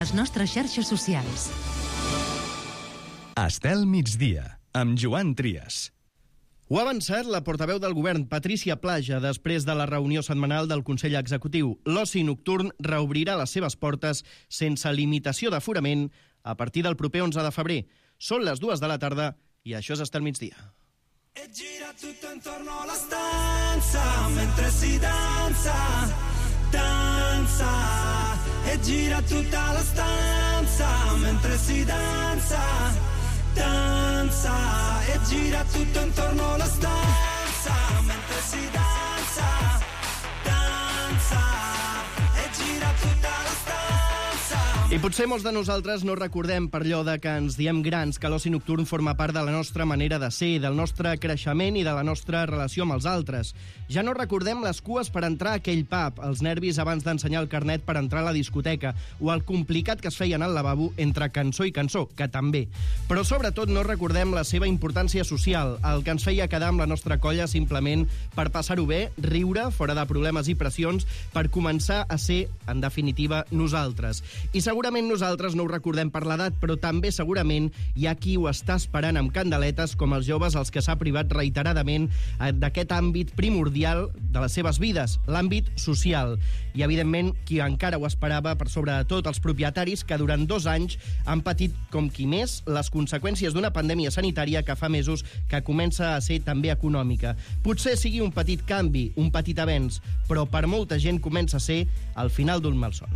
Les nostres xarxes socials. Estel Migdia, amb Joan Trias. Ho ha avançat la portaveu del govern, Patrícia Plaja, després de la reunió setmanal del Consell Executiu. L'oci nocturn reobrirà les seves portes sense limitació d'aforament a partir del proper 11 de febrer. Són les 2 de la tarda i això és Estel Migdia. E gira tutto intorno alla stanza mentre si danza, danza. E gira tutta la stanza mentre si danza, danza. E gira tutto intorno alla stanza mentre si danza, danza. E gira tutta la stanza. I potser molts de nosaltres no recordem per allò de que ens diem grans que l'oci nocturn forma part de la nostra manera de ser, del nostre creixement i de la nostra relació amb els altres. Ja no recordem les cues per entrar a aquell pub, els nervis abans d'ensenyar el carnet per entrar a la discoteca o el complicat que es feien al lavabo entre cançó i cançó, que també. Però sobretot no recordem la seva importància social, el que ens feia quedar amb la nostra colla simplement per passar-ho bé, riure, fora de problemes i pressions, per començar a ser, en definitiva, nosaltres. I segurament nosaltres no ho recordem per l'edat, però també segurament hi ha qui ho està esperant amb candeletes, com els joves als que s'ha privat reiteradament d'aquest àmbit primordial de les seves vides, l'àmbit social. I, evidentment, qui encara ho esperava, per sobre de tot, els propietaris que durant 2 anys han patit, com qui més, les conseqüències d'una pandèmia sanitària que fa mesos que comença a ser també econòmica. Potser sigui un petit canvi, un petit avenç, però per molta gent comença a ser el final d'un malson.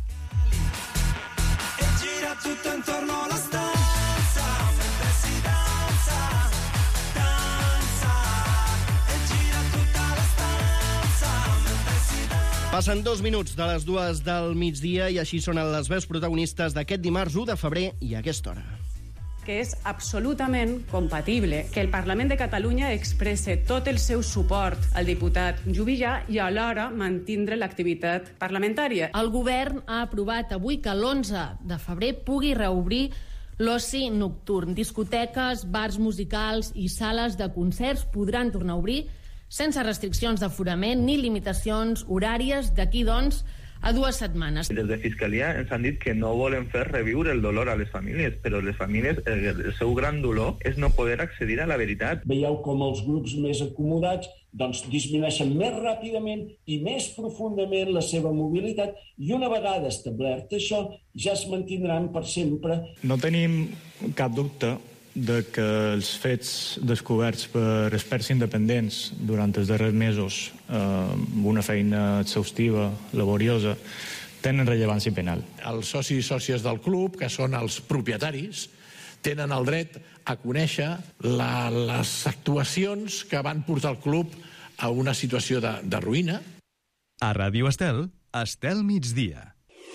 Tutto intorno alla stanza mentre si danza, danza. E gira tutta la stanza mentre si danza. Passen 2 minuts de les 2 del migdia i així sonen les veus protagonistes d'aquest dimarts 1 de febrer i a aquesta hora. Que és absolutament compatible que el Parlament de Catalunya expresse tot el seu suport al diputat Juvillà i alhora mantindre l'activitat parlamentària. El govern ha aprovat avui que l'11 de febrer pugui reobrir l'oci nocturn. Discoteques, bars musicals i sales de concerts podran tornar a obrir sense restriccions d'aforament ni limitacions horàries d'aquí, doncs, a 2 setmanes. Des de Fiscalia ens han dit que no volen fer reviure el dolor a les famílies, però les famílies, el seu gran dolor és no poder accedir a la veritat. Veieu com els grups més acomodats disminueixen més ràpidament i més profundament la seva mobilitat i una vegada establert això ja es mantindran per sempre. No tenim cap dubte de que els fets descoberts per experts independents durant els darrers mesos amb una feina exhaustiva, laboriosa, tenen rellevància penal. Els socis i sòcies del club, que són els propietaris, tenen el dret a conèixer les actuacions que van portar el club a una situació de ruïna. A Ràdio Estel, Estel Migdia.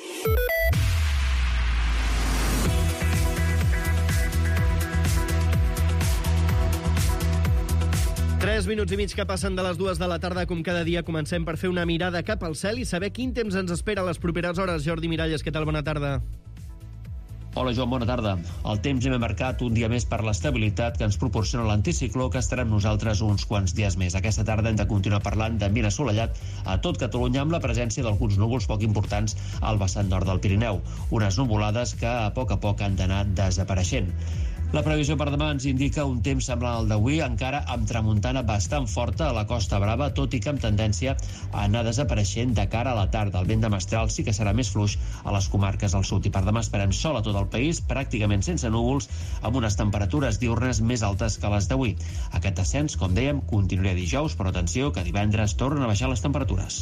Tres minuts i mig que passen de les 2 de la tarda, com cada dia comencem per fer una mirada cap al cel i saber quin temps ens espera a les properes hores. Jordi Miralles, què tal? Bona tarda. Hola, Joan, bona tarda. El temps hem marcat un dia més per l'estabilitat que ens proporciona l'anticicló que estarà amb nosaltres uns quants dies més. Aquesta tarda hem de continuar parlant d'ambient assolellat a tot Catalunya amb la presència d'alguns núvols poc importants al vessant nord del Pirineu. Unes nuvolades que a poc han d'anar desapareixent. La previsió per demà ens indica un temps semblant al d'avui, encara amb tramuntana bastant forta a la Costa Brava, tot i que amb tendència a anar desapareixent de cara a la tarda. El vent de mestral sí que serà més fluix a les comarques del sud. I per demà esperem sol a tot el país, pràcticament sense núvols, amb unes temperatures diürnes més altes que les d'avui. Aquest descens, com dèiem, continuarà dijous, però atenció, que divendres tornen a baixar les temperatures.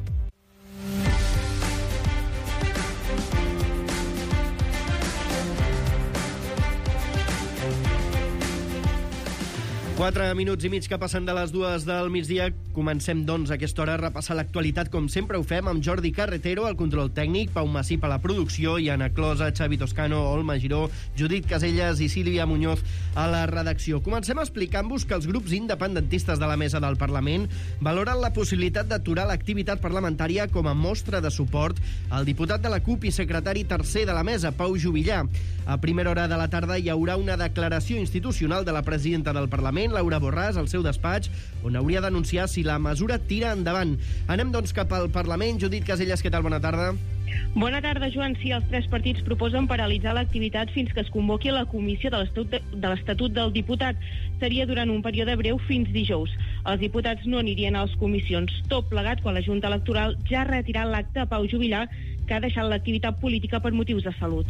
Quatre minuts i mig que passen de les 2 del migdia. Comencem, doncs, a aquesta hora a repassar l'actualitat, com sempre ho fem, amb Jordi Carretero, al control tècnic, Pau Massip a la producció i Anna Closa, Xavi Toscano, Olma Giró, Judit Caselles i Sílvia Muñoz a la redacció. Comencem explicant-vos que els grups independentistes de la mesa del Parlament valoren la possibilitat d'aturar l'activitat parlamentària com a mostra de suport al diputat de la CUP i secretari tercer de la mesa, Pau Juvillà. A primera hora de la tarda hi haurà una declaració institucional de la presidenta del Parlament, Laura Borràs, al seu despatx, on hauria d'anunciar si la mesura tira endavant. Anem, doncs, cap al Parlament. Judit Caselles, què tal? Bona tarda. Bona tarda, Joan. Sí, els 3 partits proposen paralitzar l'activitat fins que es convoqui la comissió de l'Estatut del Diputat. Seria durant un període breu fins dijous. Els diputats no anirien a les comissions. Tot plegat quan la Junta Electoral ja ha retirat l'acte a Pau Juvillà, que ha deixat l'activitat política per motius de salut.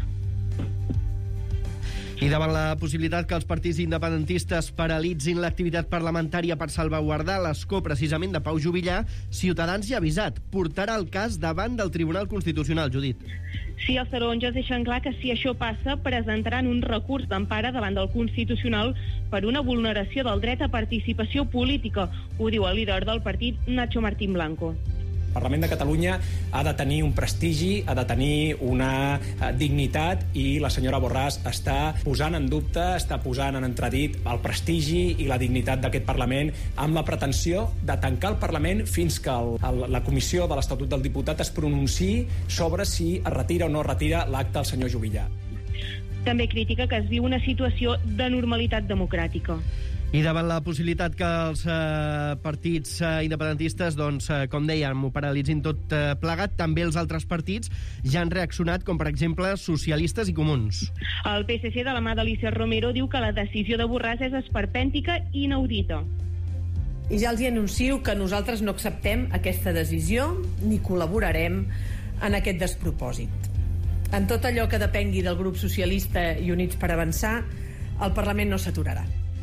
I davant la possibilitat que els partits independentistes paralitzin l'activitat parlamentària per salvaguardar l'escó precisament de Pau Juvillà, Ciutadans ja ha avisat. Portarà el cas davant del Tribunal Constitucional, Judit. Sí, els taronges deixen clar que si això passa, presentaran un recurs d'empara davant del Constitucional per una vulneració del dret a participació política. Ho diu el líder del partit, Nacho Martín Blanco. El Parlament de Catalunya ha de tenir un prestigi, ha de tenir una dignitat, i la senyora Borràs està posant en dubte, està posant en entredit el prestigi i la dignitat d'aquest Parlament amb la pretensió de tancar el Parlament fins que la comissió de l'Estatut del Diputat es pronunciï sobre si es retira o no es retira l'acte del senyor Juvillà. També critica que es viu una situació de normalitat democràtica. I davant la possibilitat que els partits independentistes, com dèiem, ho paralitzin tot plegat, també els altres partits ja han reaccionat, com per exemple socialistes i comuns. El PSC, de la mà d'Alícia Romero, diu que la decisió de Borràs és esperpèntica i inaudita. I ja els anuncio que nosaltres no acceptem aquesta decisió ni col·laborarem en aquest despropòsit. En tot allò que depengui del grup socialista i Units per Avançar, el Parlament no s'aturarà.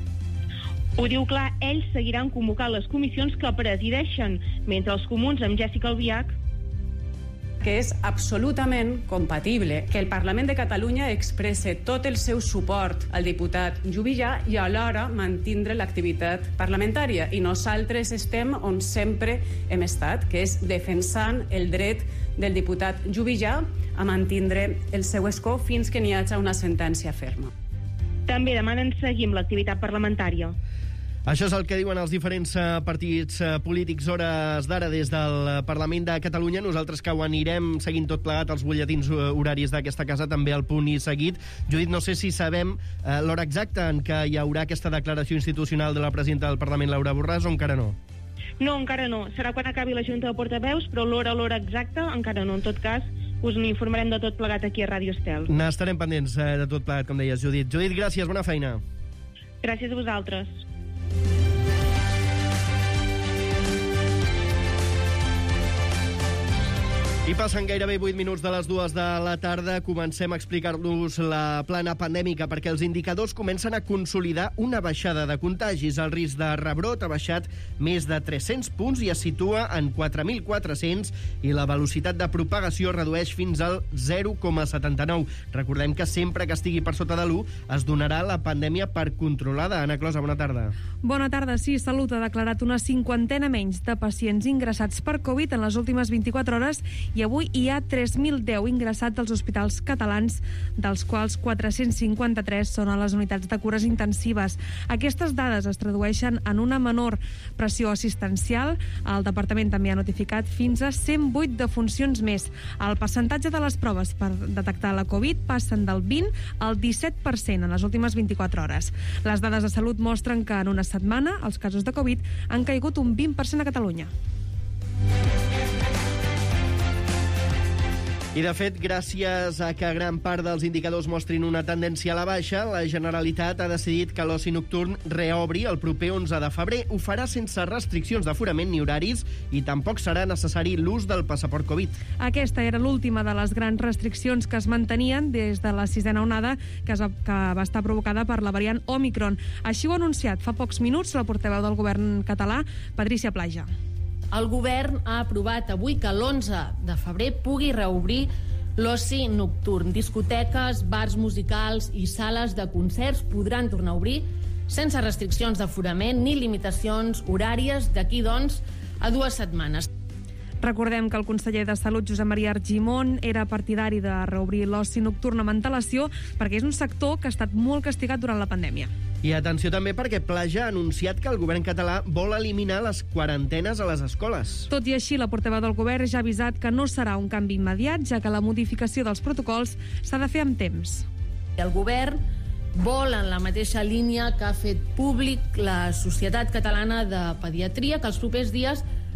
Ho diu clar, ells seguiran convocant les comissions que presideixen, mentre els comuns, amb Jessica Albiach, que és absolutament compatible que el Parlament de Catalunya expresse tot el seu suport al diputat Juvillà i alhora mantindre l'activitat parlamentària. I nosaltres estem on sempre hem estat, que és defensant el dret del diputat Juvillà a mantindre el seu escó fins que n'hi hagi una sentència ferma. També demanen seguir amb l'activitat parlamentària. Això és el que diuen els diferents partits polítics hores d'ara des del Parlament de Catalunya. Nosaltres que ho anirem seguint tot plegat als butlletins horaris d'aquesta casa, també al punt i seguit. Judit, no sé si sabem l'hora exacta en què hi haurà aquesta declaració institucional de la presidenta del Parlament, Laura Borràs, o encara no? No, encara no. Serà quan acabi la Junta de Portaveus, però l'hora exacta encara no. En tot cas, us n'informarem de tot plegat aquí a Ràdio Estel. N'estarem pendents de tot plegat, com deies, Judit. Judit, gràcies, bona feina. Gràcies a vosaltres. I passen gairebé 8 minuts de les 2 de la tarda. Comencem a explicar-nos la plana pandèmica perquè els indicadors comencen a consolidar una baixada de contagis. El risc de rebrot ha baixat més de 300 punts i es situa en 4.400 i la velocitat de propagació redueix fins al 0,79. Recordem que sempre que estigui per sota de l'1 es donarà la pandèmia per controlada. Ana Closa, bona tarda. Bona tarda. Sí, Salut ha declarat una 50ena menys de pacients ingressats per Covid en les últimes 24 hores i avui hi ha 3.010 ingressats als hospitals catalans, dels quals 453 són a les unitats de cures intensives. Aquestes dades es tradueixen en una menor pressió assistencial. El departament també ha notificat fins a 108 defuncions més. El percentatge de les proves per detectar la Covid passen del 20 al 17% en les últimes 24 hores. Les dades de Salut mostren que en una setmana els casos de Covid han caigut un 20% a Catalunya. I, de fet, gràcies a que gran part dels indicadors mostrin una tendència a la baixa, la Generalitat ha decidit que l'oci nocturn reobri el proper 11 de febrer. Ho farà sense restriccions d'aforament ni horaris i tampoc serà necessari l'ús del passaport Covid. Aquesta era l'última de les grans restriccions que es mantenien des de la 6a onada que va estar provocada per la variant Omicron. Així ho ha anunciat fa pocs minuts la portaveu del govern català, Patrícia Plaja. El govern ha aprovat avui que l'11 de febrer pugui reobrir l'oci nocturn. Discoteques, bars musicals i sales de concerts podran tornar a obrir sense restriccions d'aforament ni limitacions horàries d'aquí, doncs, a 2 setmanes. Recordem que el conseller de Salut, Josep Maria Argimon, era partidari de reobrir l'oci nocturn amb antelació perquè és un sector que ha estat molt castigat durant la pandèmia. I atenció també perquè Plaja ha anunciat que el govern català vol eliminar les quarantenes a les escoles. Tot i així, la portaveu del govern ja ha avisat que no serà un canvi immediat, ja que la modificació dels protocols s'ha de fer amb temps. El govern vol, en la mateixa línia que ha fet públic la Societat Catalana de Pediatria, que els propers dies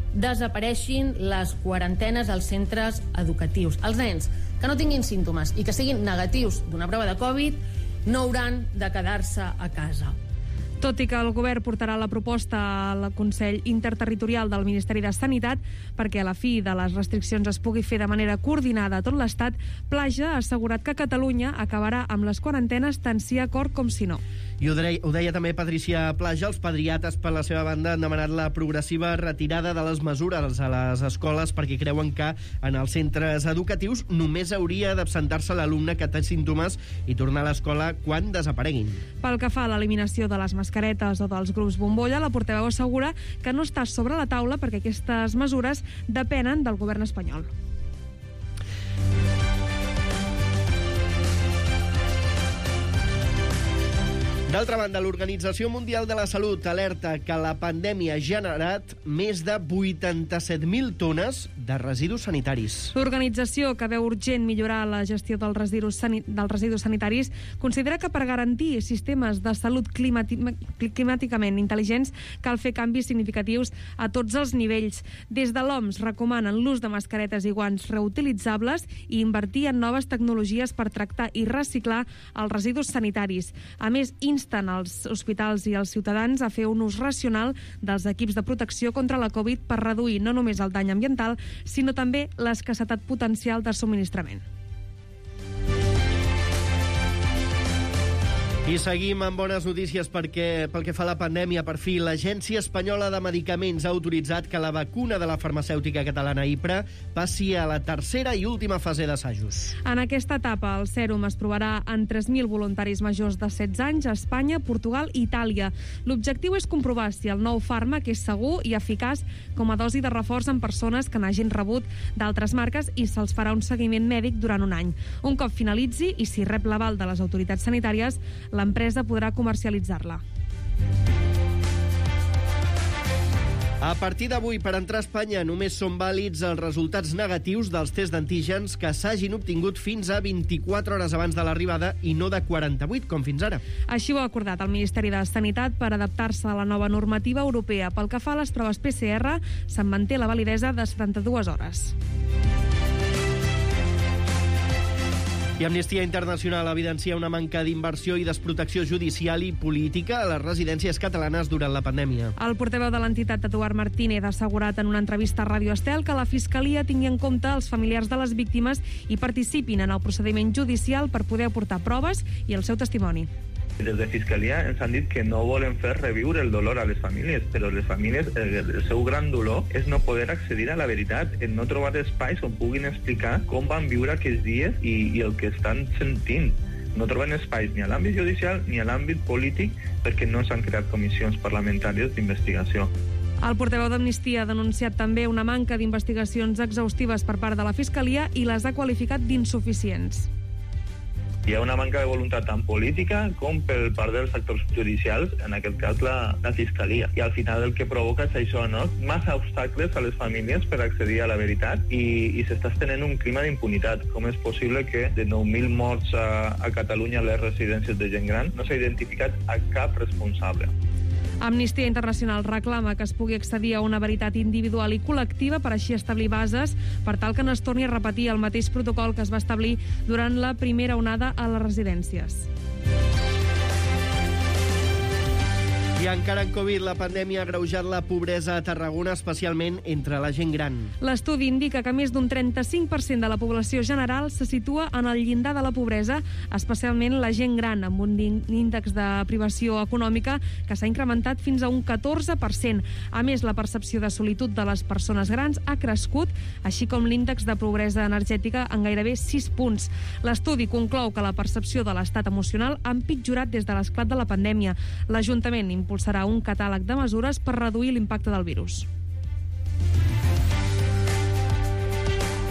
desapareixin les quarantenes als centres educatius. Els nens que no tinguin símptomes i que siguin negatius d'una prova de Covid no hauran de quedar-se a casa. Tot i que el govern portarà la proposta al Consell Interterritorial del Ministeri de Sanitat perquè a la fi de les restriccions es pugui fer de manera coordinada a tot l'Estat, Plaja ha assegurat que Catalunya acabarà amb les quarantenes tant si hi ha acord com si no. I ho deia també Patricia Plaja. Els pediatres, per la seva banda, han demanat la progressiva retirada de les mesures a les escoles perquè creuen que en els centres educatius només hauria d'absentar-se l'alumne que té símptomes i tornar a l'escola quan desapareguin. Pel que fa a l'eliminació de les mascaretes o dels grups bombolla, la portaveu assegura que no està sobre la taula perquè aquestes mesures depenen del govern espanyol. D'altra banda, l'Organització Mundial de la Salut alerta que la pandèmia ha generat més de 87.000 tones de residus sanitaris. L'organització, que veu urgent millorar la gestió dels residus sanitaris, considera que per garantir sistemes de salut climàticament intel·ligents cal fer canvis significatius a tots els nivells. Des de l'OMS recomanen l'ús de mascaretes i guants reutilitzables i invertir en noves tecnologies per tractar i reciclar els residus sanitaris. A més, insten els hospitals i els ciutadans a fer un ús racional dels equips de protecció contra la Covid per reduir no només el dany ambiental, sinó també l'escassetat potencial de subministrament. I seguim amb bones notícies perquè, pel que fa a la pandèmia, per fi, l'Agència Espanyola de Medicaments ha autoritzat que la vacuna de la farmacèutica catalana Ipra passi a la tercera i última fase d'assajos. En aquesta etapa, el sèrum es provarà en 3.000 voluntaris majors de 16 anys a Espanya, Portugal i Itàlia. L'objectiu és comprovar si el nou fàrmac és segur i eficaç com a dosi de reforç en persones que n'hagin rebut d'altres marques i se'ls farà un seguiment mèdic durant un any. Un cop finalitzi i si rep l'aval de les autoritats sanitàries, l'empresa podrà comercialitzar-la. A partir d'avui, per entrar a Espanya, només són vàlids els resultats negatius dels tests d'antígens que s'hagin obtingut fins a 24 hores abans de l'arribada i no de 48, com fins ara. Així ho ha acordat el Ministeri de Sanitat per adaptar-se a la nova normativa europea. Pel que fa a les proves PCR, se'n manté la validesa de 72 hores. I Amnistia Internacional evidencia una manca d'inversió i desprotecció judicial i política a les residències catalanes durant la pandèmia. El portaveu de l'entitat, Eduard Martínez, ha assegurat en una entrevista a Ràdio Estel que la Fiscalia tingui en compte els familiars de les víctimes i participin en el procediment judicial per poder aportar proves i el seu testimoni. Des de Fiscalia ens han dit que no volen fer reviure el dolor a les famílies, però les famílies, el seu gran dolor és no poder accedir a la veritat, en no trobar espais on puguin explicar com van viure aquests dies i el que estan sentint. No troben espais ni a l'àmbit judicial ni a l'àmbit polític perquè no s'han creat comissions parlamentàries d'investigació. El portaveu d'Amnistia ha denunciat també una manca d'investigacions exhaustives per part de la Fiscalia i les ha qualificat d'insuficients. Hi ha una manca de voluntat tant política com per part dels actors judicials, en aquest cas la Fiscalia. I al final el que provoca és això, no? Massa obstacles a les famílies per accedir a la veritat i s'està estenent un clima d'impunitat. Com és possible que de 9.000 morts a Catalunya a les residències de gent gran no s'ha identificat a cap responsable? Amnistia Internacional reclama que es pugui accedir a una veritat individual i col·lectiva per així establir bases per tal que no es torni a repetir el mateix protocol que es va establir durant la primera onada a les residències. I encara en Covid, la pandèmia ha agreujat la pobresa a Tarragona, especialment entre la gent gran. L'estudi indica que més d'un 35% de la població general se situa en el llindar de la pobresa, especialment la gent gran, amb un índex de privació econòmica que s'ha incrementat fins a un 14%. A més, la percepció de solitud de les persones grans ha crescut, així com l'índex de pobresa energètica en gairebé 6 punts. L'estudi conclou que la percepció de l'estat emocional ha empitjorat des de l'esclat de la pandèmia. L'Ajuntament impulsarà un catàleg de mesures per reduir l'impacte del virus.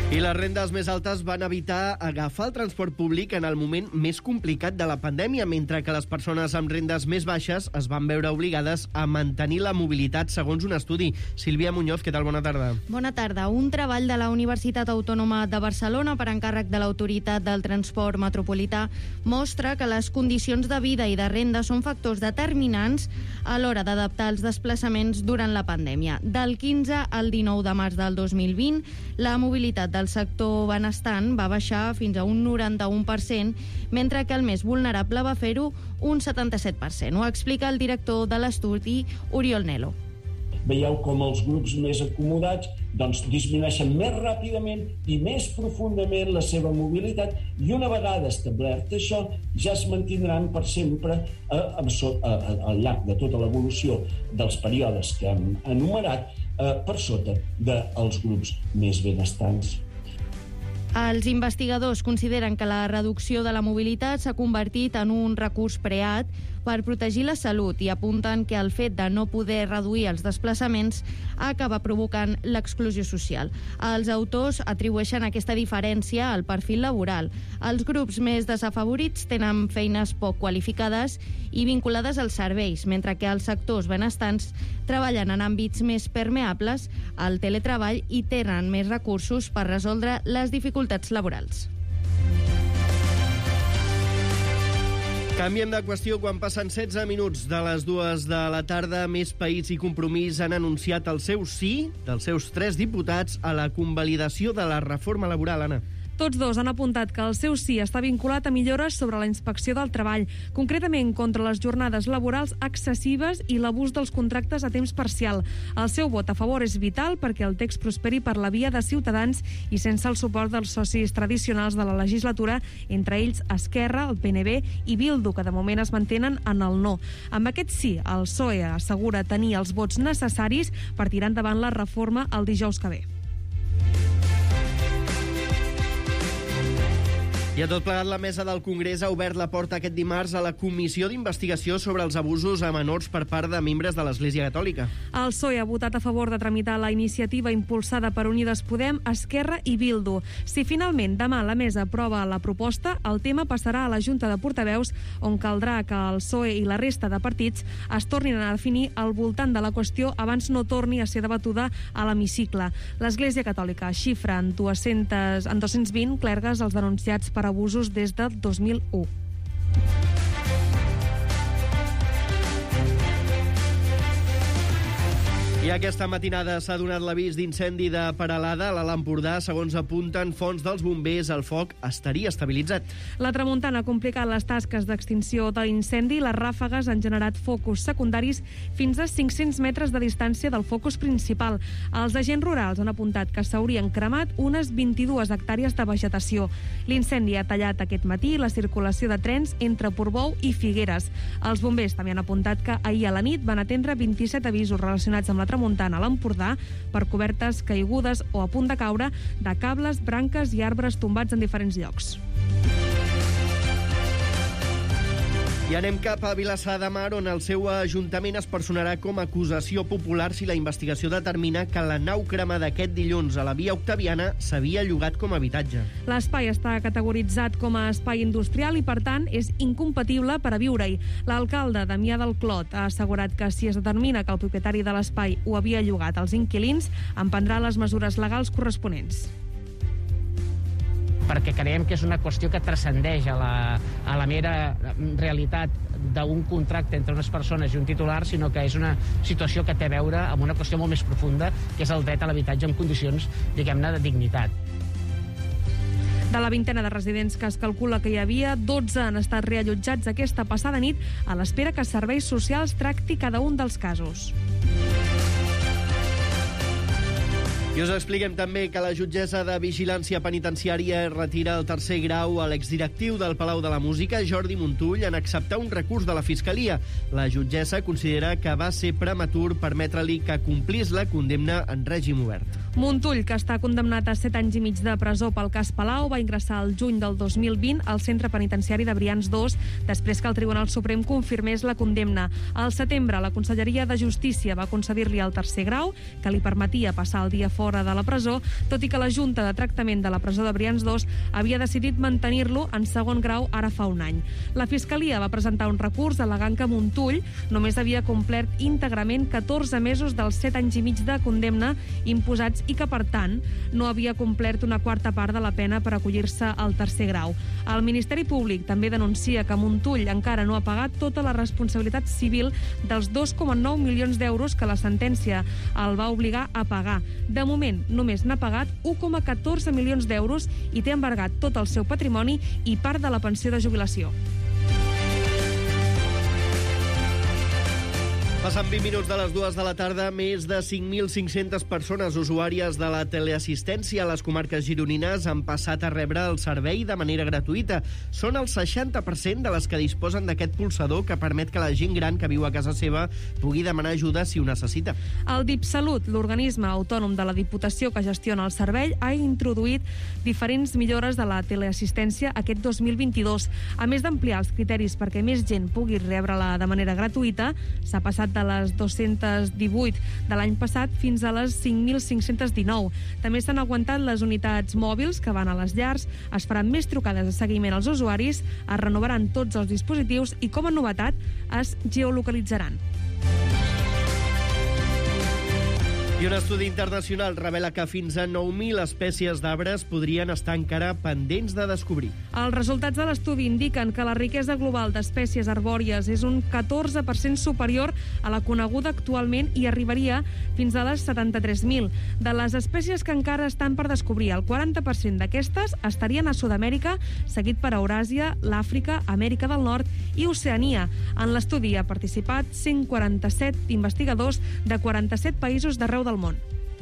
I les rendes més altes van evitar agafar el transport públic en el moment més complicat de la pandèmia, mentre que les persones amb rendes més baixes es van veure obligades a mantenir la mobilitat, segons un estudi. Sílvia Muñoz, què tal? Bona tarda. Bona tarda. Un treball de la Universitat Autònoma de Barcelona per encàrrec de l'Autoritat del Transport Metropolità mostra que les condicions de vida i de renda són factors determinants a l'hora d'adaptar els desplaçaments durant la pandèmia. Del 15 al 19 de març del 2020, la mobilitat del sector benestant va baixar fins a un 91%, mentre que el més vulnerable va fer-ho un 77%. Ho explica el director de l'estudi, Oriol Nelo. Veieu com els grups més acomodats disminueixen més ràpidament i més profundament la seva mobilitat, i una vegada establert això ja es mantindran per sempre al llarg de tota l'evolució dels períodes que hem enumerat per sota dels grups més benestants. Els investigadors consideren que la reducció de la mobilitat s'ha convertit en un recurs preat per protegir la salut i apunten que el fet de no poder reduir els desplaçaments acaba provocant l'exclusió social. Els autors atribueixen aquesta diferència al perfil laboral. Els grups més desafavorits tenen feines poc qualificades i vinculades als serveis, mentre que els sectors benestants treballen en àmbits més permeables al teletreball i tenen més recursos per resoldre les dificultats laborals. Canviem de qüestió quan passen 16 minuts de les 2 de la tarda. Més País i Compromís han anunciat el seu sí dels seus 3 diputats a la convalidació de la reforma laboral, Anna. Tots dos han apuntat que el seu sí està vinculat a millores sobre la inspecció del treball, concretament contra les jornades laborals excessives i l'abús dels contractes a temps parcial. El seu vot a favor és vital perquè el text prosperi per la via de Ciutadans i sense el suport dels socis tradicionals de la legislatura, entre ells Esquerra, el PNB i Bildu, que de moment es mantenen en el no. Amb aquest sí, el PSOE assegura tenir els vots necessaris per tirar endavant la reforma el dijous que ve. I a tot plegat, la mesa del Congrés ha obert la porta aquest dimarts a la comissió d'investigació sobre els abusos a menors per part de membres de l'Església Catòlica. El PSOE ha votat a favor de tramitar la iniciativa impulsada per Unides Podem, Esquerra i Bildu. Si finalment demà la mesa aprova la proposta, el tema passarà a la Junta de Portaveus, on caldrà que el PSOE i la resta de partits es tornin a definir al voltant de la qüestió abans no torni a ser debatuda a l'hemicicle. L'Església Catòlica xifra en 220 clergues els denunciats per abusos des del 2001. I aquesta matinada s'ha donat l'avís d'incendi de Peralada a l'Alt Empordà. Segons apunten fonts dels bombers, el foc estaria estabilitzat. La tramuntana ha complicat les tasques d'extinció de l'incendi i les ràfegues han generat focus secundaris fins a 500 metres de distància del focus principal. Els agents rurals han apuntat que s'haurien cremat unes 22 hectàrees de vegetació. L'incendi ha tallat aquest matí la circulació de trens entre Portbou i Figueres. Els bombers també han apuntat que ahir a la nit van atendre 27 avisos relacionats amb la tramuntana a l'Empordà per cobertes caigudes o a punt de caure de cables, branques i arbres tombats en diferents llocs. I anem cap a Vilassar de Mar, on el seu ajuntament es personarà com a acusació popular si la investigació determina que la nau cremada aquest dilluns a la via Octaviana s'havia llogat com a habitatge. L'espai està categoritzat com a espai industrial i, per tant, és incompatible per a viure-hi. L'alcalde, Damià del Clot, ha assegurat que si es determina que el propietari de l'espai ho havia llogat als inquilins, emprendrà les mesures legals corresponents. Perquè creiem que és una qüestió que transcendeix a la mera realitat d'un contracte entre unes persones i un titular, sinó que és una situació que té a veure amb una qüestió molt més profunda, que és el dret a l'habitatge en condicions, diguem-ne, de dignitat. De la vintena de residents que es calcula que hi havia, 12 han estat reallotjats aquesta passada nit a l'espera que Serveis Socials tracti cada un dels casos. I us expliquem també que la jutgessa de Vigilància Penitenciària retira el 3è grau a l'exdirectiu del Palau de la Música, Jordi Montull, en acceptar un recurs de la Fiscalia. La jutgessa considera que va ser prematur permetre-li que complís la condemna en règim obert. Montull, que està condemnat a 7 anys i mig de presó pel cas Palau, va ingressar el juny del 2020 al centre penitenciari de Brians 2, després que el Tribunal Suprem confirmés la condemna. Al setembre, la Conselleria de Justícia va concedir-li el 3è grau, que li permetia passar el dia fora fora de la presó, tot i que la Junta de Tractament de la presó de Brians 2 havia decidit mantenir-lo en segon grau ara fa un any. La Fiscalia va presentar un recurs al·legant que Montull només havia complert íntegrament 14 mesos dels 7 anys i mig de condemna imposats i que, per tant, no havia complert una quarta part de la pena per acollir-se al tercer grau. El Ministeri Públic també denuncia que Montull encara no ha pagat tota la responsabilitat civil dels 2,9 milions d'euros que la sentència el va obligar a pagar. De moment, només n'ha pagat 1,14 milions d'euros i té embargat tot el seu patrimoni i part de la pensió de jubilació. Passen 20 minuts de les 2 de la tarda, més de 5.500 persones usuàries de la teleassistència a les comarques gironines han passat a rebre el servei de manera gratuïta. Són el 60% de les que disposen d'aquest pulsador que permet que la gent gran que viu a casa seva pugui demanar ajuda si ho necessita. El DIPSalut, l'organisme autònom de la Diputació que gestiona el servei, ha introduït diferents millores de la teleassistència aquest 2022. A més d'ampliar els criteris perquè més gent pugui rebre-la de manera gratuïta, s'ha passat de les 218 de l'any passat fins a les 5.519. També s'han augmentat les unitats mòbils que van a les llars, es faran més trucades de seguiment als usuaris, es renovaran tots els dispositius i, com a novetat, es geolocalitzaran. I un estudi internacional revela que fins a 9.000 espècies d'arbres podrien estar encara pendents de descobrir. Els resultats de l'estudi indiquen que la riquesa global d'espècies arbòries és un 14% superior a la coneguda actualment i arribaria fins a les 73.000. De les espècies que encara estan per descobrir, el 40% d'aquestes estarien a Sud-amèrica, seguit per Euràsia, l'Àfrica, Amèrica del Nord i Oceania. En l'estudi ha participat 147 investigadors de 47 països d'arreu del món.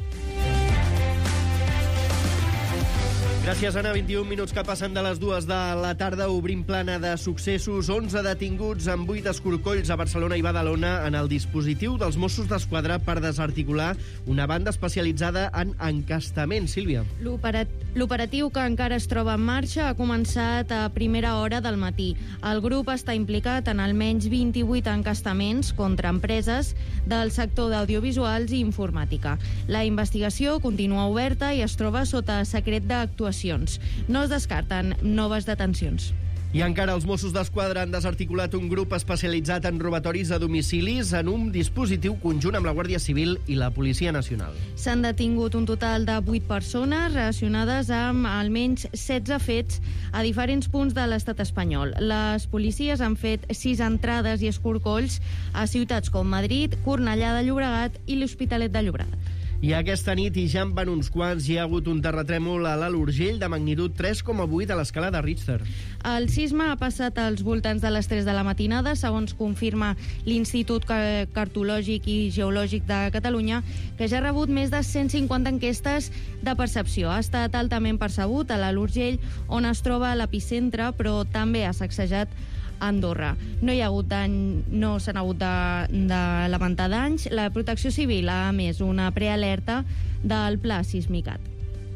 Gràcies, Anna. 21 minuts que passen de les 2 de la tarda. Obrim plana de successos. 11 detinguts amb 8 escorcolls a Barcelona i Badalona en el dispositiu dels Mossos d'Esquadra per desarticular una banda especialitzada en encastament. Sílvia. L'operatiu, que encara es troba en marxa, ha començat a primera hora del matí. El grup està implicat en almenys 28 encastaments contra empreses del sector d'audiovisuals i informàtica. La investigació continua oberta i es troba sota secret d'actuació. No es descarten noves detencions. I encara els Mossos d'Esquadra han desarticulat un grup especialitzat en robatoris a domicilis en un dispositiu conjunt amb la Guàrdia Civil i la Policia Nacional. S'han detingut un total de 8 persones relacionades amb almenys 16 fets a diferents punts de l'estat espanyol. Les policies han fet 6 entrades i escorcolls a ciutats com Madrid, Cornellà de Llobregat i l'Hospitalet de Llobregat. I aquesta nit, i ja en van uns quants, hi ha hagut un terratrèmol a l'Alt Urgell de magnitud 3,8 a l'escala de Richter. El sisme ha passat als voltants de les 3 de la matinada, segons confirma l'Institut Cartològic i Geològic de Catalunya, que ja ha rebut més de 150 enquestes de percepció. Ha estat altament percebut a l'Alt Urgell, on es troba l'epicentre, però també ha sacsejat Andorra. No hi ha hagut dany, no s'han hagut de lamentar danys. La Protecció Civil ha emès una prealerta del Pla Sismicat.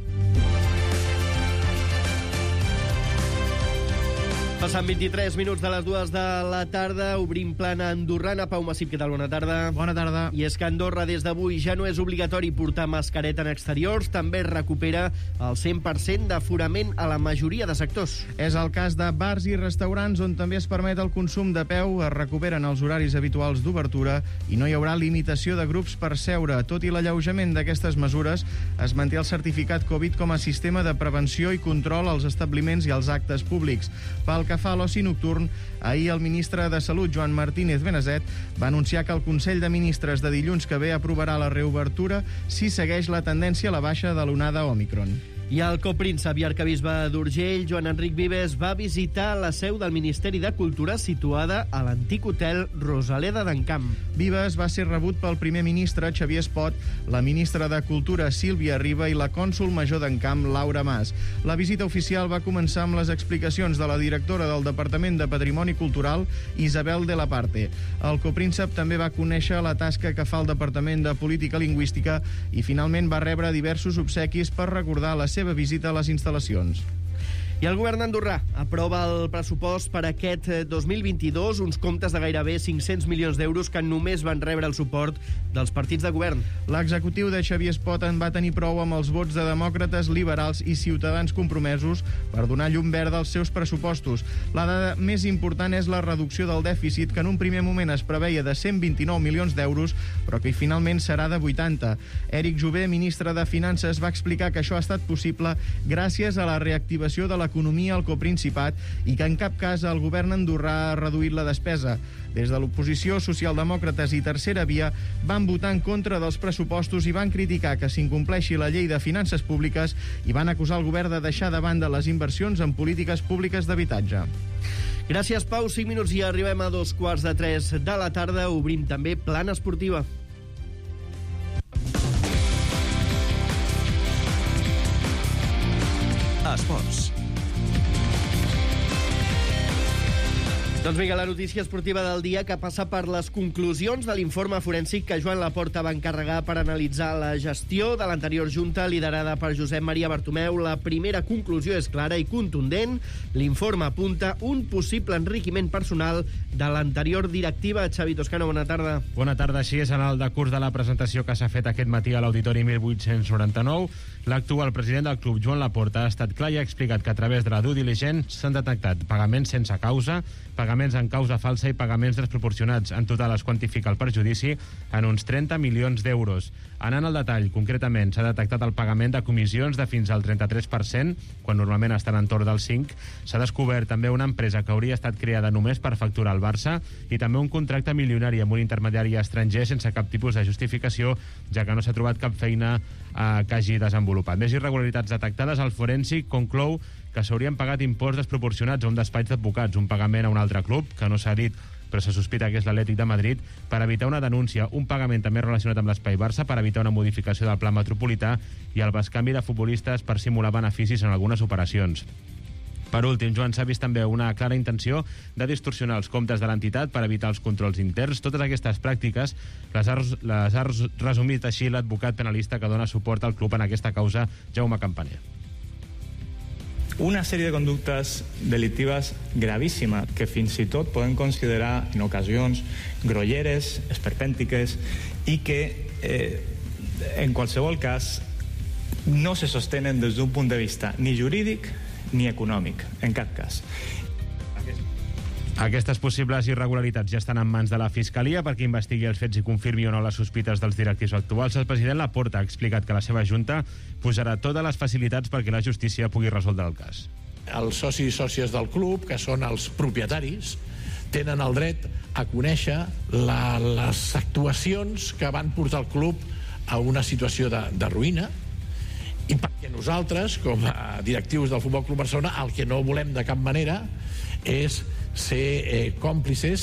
Passant 23 minuts de les 2 de la tarda, obrim plana andorrana. Pau Massip, què tal? Bona tarda. Bona tarda. I és que Andorra des d'avui ja no és obligatori portar mascareta en exteriors, també recupera el 100% d'aforament a la majoria de sectors. És el cas de bars i restaurants on també es permet el consum de peu, es recuperen els horaris habituals d'obertura i no hi haurà limitació de grups per seure. Tot i l'alleujament d'aquestes mesures, es manté el certificat Covid com a sistema de prevenció i control als establiments i als actes públics. Pel que fa a l'oci nocturn, ahir el ministre de Salut, Joan Martínez Benazet, va anunciar que el Consell de Ministres de dilluns que ve aprovarà la reobertura si segueix la tendència a la baixa de l'onada Òmicron. I el copríncep i arquebisbe d'Urgell, Joan Enric Vives, va visitar la seu del Ministeri de Cultura situada a l'antic hotel Rosaleda d'en Camp. Vives va ser rebut pel primer ministre Xavier Espot, la ministra de Cultura Sílvia Riba i la cònsol major d'en Camp Laura Mas. La visita oficial va començar amb les explicacions de la directora del Departament de Patrimoni Cultural, Isabel de la Parte. El copríncep també va conèixer la tasca que fa el Departament de Política Lingüística i finalment va rebre diversos obsequis per recordar la seva visita a les instal·lacions. I el govern andorrà aprova el pressupost per aquest 2022, uns comptes de gairebé 500 milions d'euros que només van rebre el suport dels partits de govern. L'executiu de Xavier Espoten va tenir prou amb els vots de demòcrates, liberals i ciutadans compromesos per donar llum verda als seus pressupostos. La dada més important és la reducció del dèficit, que en un primer moment es preveia de 129 milions d'euros, però que finalment serà de 80. Éric Jové, ministre de Finances, va explicar que això ha estat possible gràcies a la reactivació de l'economia al Coprincipat i que en cap cas el govern andorrà ha reduït la despesa. Des de l'oposició, socialdemòcrates i Tercera Via van votar en contra dels pressupostos i van criticar que s'incompleixi la llei de finances públiques i van acusar el govern de deixar de banda les inversions en polítiques públiques d'habitatge. Gràcies, Pau. 5 minuts i arribem a 2:45 de la tarda. Obrim també Plana Esportiva. Esports. Doncs vinga, la notícia esportiva del dia, que passa per les conclusions de l'informe forènsic que Joan Laporta va encarregar per analitzar la gestió de l'anterior junta liderada per Josep Maria Bartomeu. La primera conclusió és clara i contundent. L'informe apunta un possible enriquiment personal de l'anterior directiva. Xavi Toscano, bona tarda. Bona tarda. Així és, en el decurs de la presentació que s'ha fet aquest matí a l'Auditori 1899, l'actual president del club, Joan Laporta, ha estat clar i ha explicat que a través de la due diligence s'han detectat pagaments sense causa, pagaments en causa falsa i pagaments desproporcionats. En total es quantifica el perjudici en uns 30 milions d'euros. Anant al detall, concretament, s'ha detectat el pagament de comissions de fins al 33%, quan normalment estan entorn del 5%. S'ha descobert també una empresa que hauria estat creada només per facturar al Barça i també un contracte milionari amb un intermediari estranger sense cap tipus de justificació, ja que no s'ha trobat cap feina que hagi desenvolupat. Més irregularitats detectades, el forènsic conclou que s'haurien pagat imports desproporcionats a un despatx d'advocats, un pagament a un altre club, que no s'ha dit, però se sospita que és l'Atlètic de Madrid, per evitar una denúncia, un pagament també relacionat amb l'Espai Barça, per evitar una modificació del pla metropolità i el bescanvi de futbolistes per simular beneficis en algunes operacions. Per últim, Joan, s'ha vist també una clara intenció de distorsionar els comptes de l'entitat per evitar els controls interns. Totes aquestes pràctiques les ha resumit així l'advocat penalista que dona suport al club en aquesta causa, Jaume Campaner. Una sèrie de conductes delictives gravíssimes que fins i tot podem considerar en ocasions grolleres, esperpèntiques i que en qualsevol cas no se sostenen des d'un punt de vista ni jurídic ni econòmic, en cap cas. Aquestes possibles irregularitats ja estan en mans de la Fiscalia perquè investigui els fets i confirmi o no les sospites dels directius actuals. El president Laporta ha explicat que la seva junta posarà totes les facilitats perquè la justícia pugui resoldre el cas. Els socis i sòcies del club, que són els propietaris, tenen el dret a conèixer les actuacions que van portar el club a una situació de ruïna, i perquè nosaltres, com a directius del Futbol Club Barcelona, el que no volem de cap manera és ser còmplices.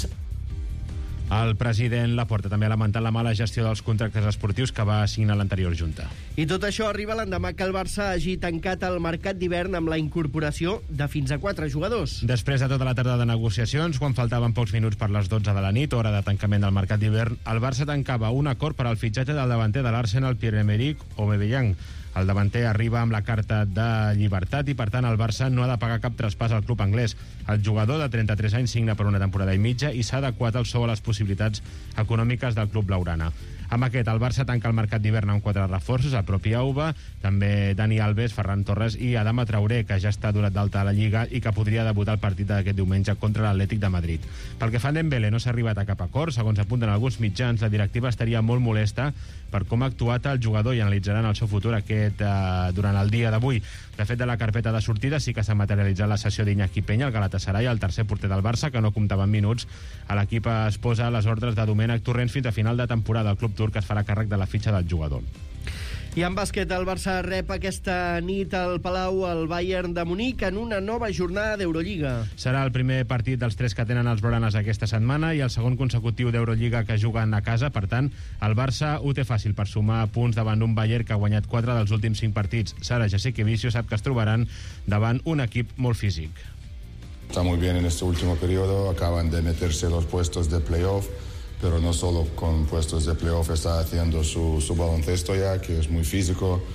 El president Laporta també ha lamentat la mala gestió dels contractes esportius que va assignar l'anterior junta. I tot això arriba l'endemà que el Barça hagi tancat el mercat d'hivern amb la incorporació de fins a 4 jugadors. Després de tota la tarda de negociacions, quan faltaven pocs minuts per les 12 de la nit, hora de tancament del mercat d'hivern, el Barça tancava un acord per al fitxatge del davanter de l'Arsenal, Pierre-Emerick Aubameyang. El davanter arriba amb la carta de llibertat i, per tant, el Barça no ha de pagar cap traspàs al club anglès. El jugador de 33 anys signa per una temporada i mitja i s'ha adequat el sou a les possibilitats econòmiques del club blaugrana. Amb aquest, el Barça tanca el mercat d'hivern amb 4 reforços, el propi Auba, també Dani Alves, Ferran Torres i Adama Traoré, que ja està donat d'alta a la Lliga i que podria debutar el partit d'aquest diumenge contra l'Atlètic de Madrid. Pel que fa a Dembélé, no s'ha arribat a cap acord. Segons apunten alguns mitjans, la directiva estaria molt molesta per com ha actuat el jugador i analitzaran el seu futur durant el dia d'avui. De fet, de la carpeta de sortida sí que s'ha materialitzat la cessió d'Iñaki Peña, el Galatasaray, el tercer porter del Barça, que no comptava amb minuts. A l'equip es posa a les ordres de Domènec Torrents fins a final de temporada. El club turc es farà càrrec de la fitxa del jugador. I en bàsquet, el Barça rep aquesta nit al Palau el Bayern de Munic en una nova jornada d'Eurolliga. Serà el primer partit dels 3 que tenen els blaugranes aquesta setmana i el segon consecutiu d'Eurolliga que juguen a casa. Per tant, el Barça ho té fàcil per sumar punts davant un Bayern que ha guanyat 4 dels últims 5 partits. Sara Jasikevicio sap que es trobaran davant un equip molt físic. Está muy bien en este último periodo, acaban de meterse los puestos de playoff, pero no solo con puestos de playoff está haciendo su baloncesto ya, que es muy físico,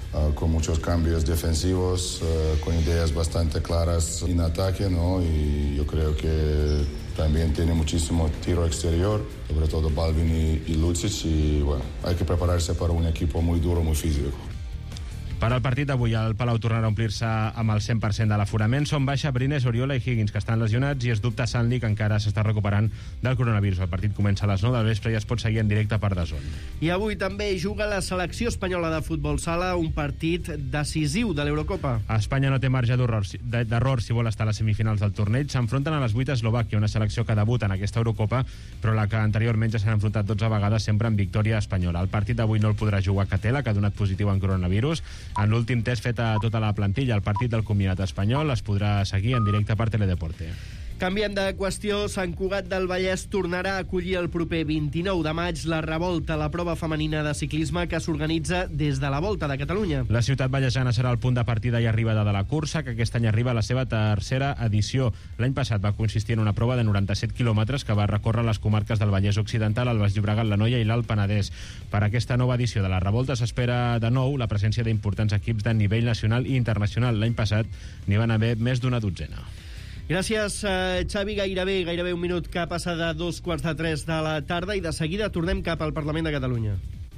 con muchos cambios defensivos, con ideas bastante claras en ataque, ¿no? Y yo creo que también tiene muchísimo tiro exterior, sobre todo Balvin y Lucic, y bueno, hay que prepararse para un equipo muy duro, muy físico. Per al partit d'avui, el Palau tornarà a omplir-se amb el 100% de l'aforament. Són baixa Brines, Oriola i Higgins, que estan lesionats, i es dubta Sanli, que encara s'està recuperant del coronavirus. El partit comença a les 9 del vespre i es pot seguir en directe per DAZN. I avui també juga la selecció espanyola de futbol sala, un partit decisiu de l'Eurocopa. Espanya no té marge d'error si vol estar a les semifinals del torneig. S'enfronten a les 8 a Eslovàquia, una selecció que debuta en aquesta Eurocopa, però la que anteriorment ja s'han enfrontat 12 vegades, sempre amb victòria espanyola. El partit d'avui no el podrà jugar Catela, que ha donat positiu en coronavirus. En l'últim test fet a tota la plantilla, el partit del combinat espanyol es podrà seguir en directe per Teledeporte. Canviem de qüestió. Sant Cugat del Vallès tornarà a acollir el proper 29 de maig la Revolta, la prova femenina de ciclisme que s'organitza des de la Volta de Catalunya. La ciutat vallesana serà el punt de partida i arribada de la cursa, que aquest any arriba a la seva tercera edició. L'any passat va consistir en una prova de 97 quilòmetres que va recórrer les comarques del Vallès Occidental, el Baix Llobregat, l'Anoia i l'Alt Penedès. Per aquesta nova edició de la Revolta s'espera de nou la presència d'importants equips de nivell nacional i internacional. L'any passat n'hi van haver més d'una dotzena. Gràcies, Xavi. Gairebé un minut que passa de 2:45 de la tarda i de seguida tornem cap al Parlament de Catalunya.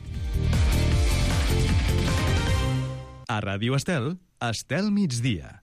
A Ràdio Estel, Estel migdia.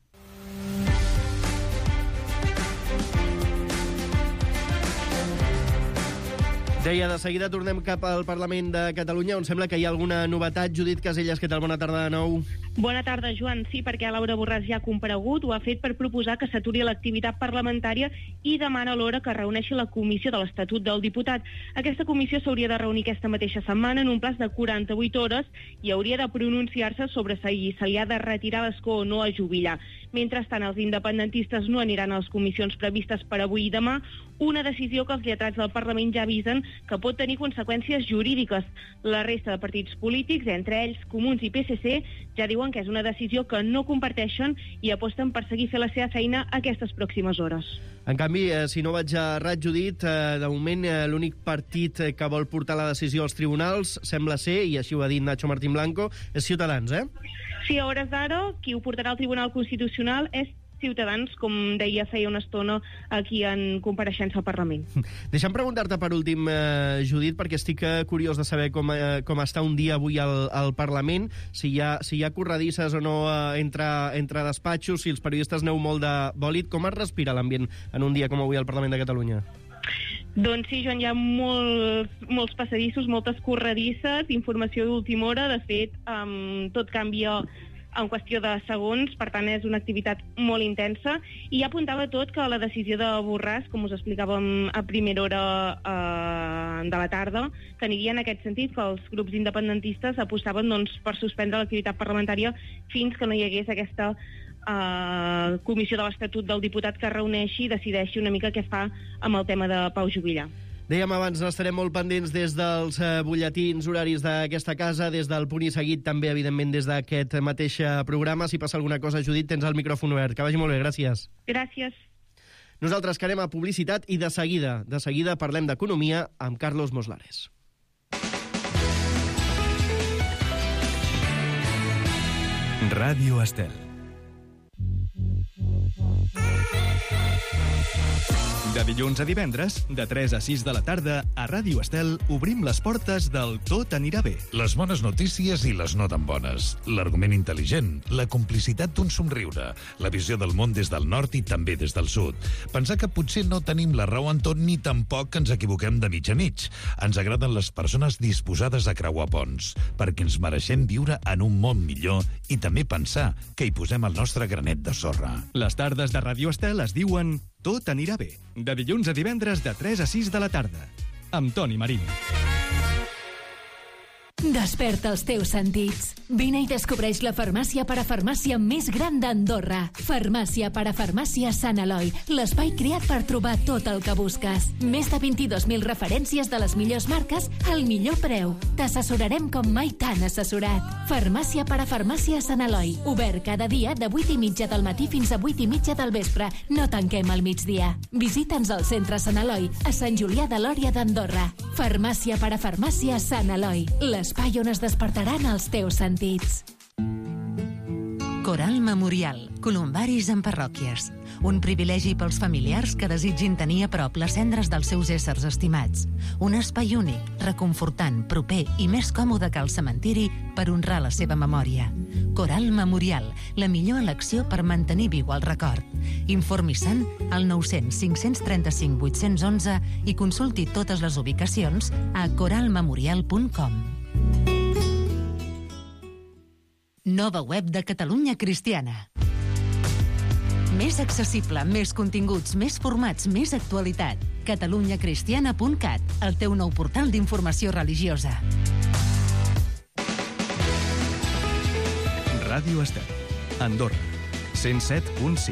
Deia, de seguida tornem cap al Parlament de Catalunya, on sembla que hi ha alguna novetat. Judit Casellas, què tal? Bona tarda de nou. Bona tarda, Joan. Sí, perquè Laura Borràs ja ha comparegut, ho ha fet per proposar que s'aturi l'activitat parlamentària i demana alhora que reuneixi la Comissió de l'Estatut del Diputat. Aquesta comissió s'hauria de reunir aquesta mateixa setmana en un plaç de 48 hores i hauria de pronunciar-se sobre si se li ha de retirar l'escó o no a Jubillà. Mentrestant, els independentistes no aniran a les comissions previstes per avui i demà, una decisió que els lletrats del Parlament ja avisen que pot tenir conseqüències jurídiques. La resta de partits polítics, entre ells Comuns i PSC, ja diuen que és una decisió que no comparteixen i aposten per seguir fer la seva feina aquestes pròximes hores. En canvi, si no vaig errat, Judit, de moment l'únic partit que vol portar la decisió als tribunals sembla ser, i així ho ha dit Nacho Martín Blanco, és Ciutadans, eh? Sí, a hores d'ara, qui ho portarà al Tribunal Constitucional és Ciutadans, com deia feia una estona aquí en compareixença al Parlament. Deixa'm preguntar-te per últim, Judit, perquè estic curiós de saber com està un dia avui al Parlament, si hi ha corredisses o no entre despatxos, si els periodistes aneu molt de bòlit. Com es respira l'ambient en un dia com avui al Parlament de Catalunya? Doncs sí, Joan, hi ha molts passadissos, moltes corredisses, informació d'última hora. De fet, tot canvia en qüestió de segons, per tant és una activitat molt intensa, i ja apuntava tot que la decisió de Borràs, com us explicàvem a primera hora de la tarda, que aniria en aquest sentit, que els grups independentistes apostaven per suspendre l'activitat parlamentària fins que no hi hagués aquesta comissió de l'Estatut del Diputat que reuneixi i decideixi una mica què fa amb el tema de Pau Jubillà. Dèiem abans, estarem molt pendents des dels butlletins horaris d'aquesta casa, des del Punt i Seguit, també, evidentment, des d'aquest mateix programa. Si passa alguna cosa, Judit, tens el micròfon obert. Que vagi molt bé, gràcies. Gràcies. Nosaltres que anem a publicitat i de seguida parlem d'economia amb Carlos Moslares. Ràdio Estel. De dilluns a divendres, de 3 a 6 de la tarda, a Ràdio Estel obrim les portes del Tot anirà bé. Les bones notícies i les no tan bones. L'argument intel·ligent, la complicitat d'un somriure, la visió del món des del nord i també des del sud. Pensar que potser no tenim la raó en tot ni tampoc que ens equivoquem de mig a mig. Ens agraden les persones disposades a creuar ponts, perquè ens mereixem viure en un món millor i també pensar que hi posem el nostre granet de sorra. Les tardes de Ràdio Estel es diuen Tot anirà bé, de dilluns a divendres de 3 a 6 de la tarda, amb Toni Marín. Desperta els teus sentits. Vine i descobreix la farmàcia parafarmàcia més gran d'Andorra. Farmàcia parafarmàcia Sant Eloi, l'espai creat per trobar tot el que busques. Més de 22.000 referències de les millors marques al millor preu. T'assessorarem com mai t'han assessorat. Farmàcia parafarmàcia Sant Eloi, obert cada dia de 8:30 del matí fins a 8:30 del vespre. No tanquem al migdia. Visita'ns al centre Sant Eloi, a Sant Julià de Lòria d'Andorra. Farmàcia parafarmàcia Sant Eloi, l'espai on es despertaran els teus sentits. Coral Memorial, columbaris en parròquies. Un privilegi pels familiars que desitgin tenir a prop les cendres dels seus éssers estimats. Un espai únic, reconfortant, proper i més còmode que el cementiri per honrar la seva memòria. Coral Memorial, la millor elecció per mantenir viu el record. Informi-se'n al 900 535 811 i consulti totes les ubicacions a coralmemorial.com. Nova web de Catalunya Cristiana. Més accessible, més continguts, més formats, més actualitat. catalunyacristiana.cat, el teu nou portal d'informació religiosa. Ràdio Estel, Andorra, 107.5.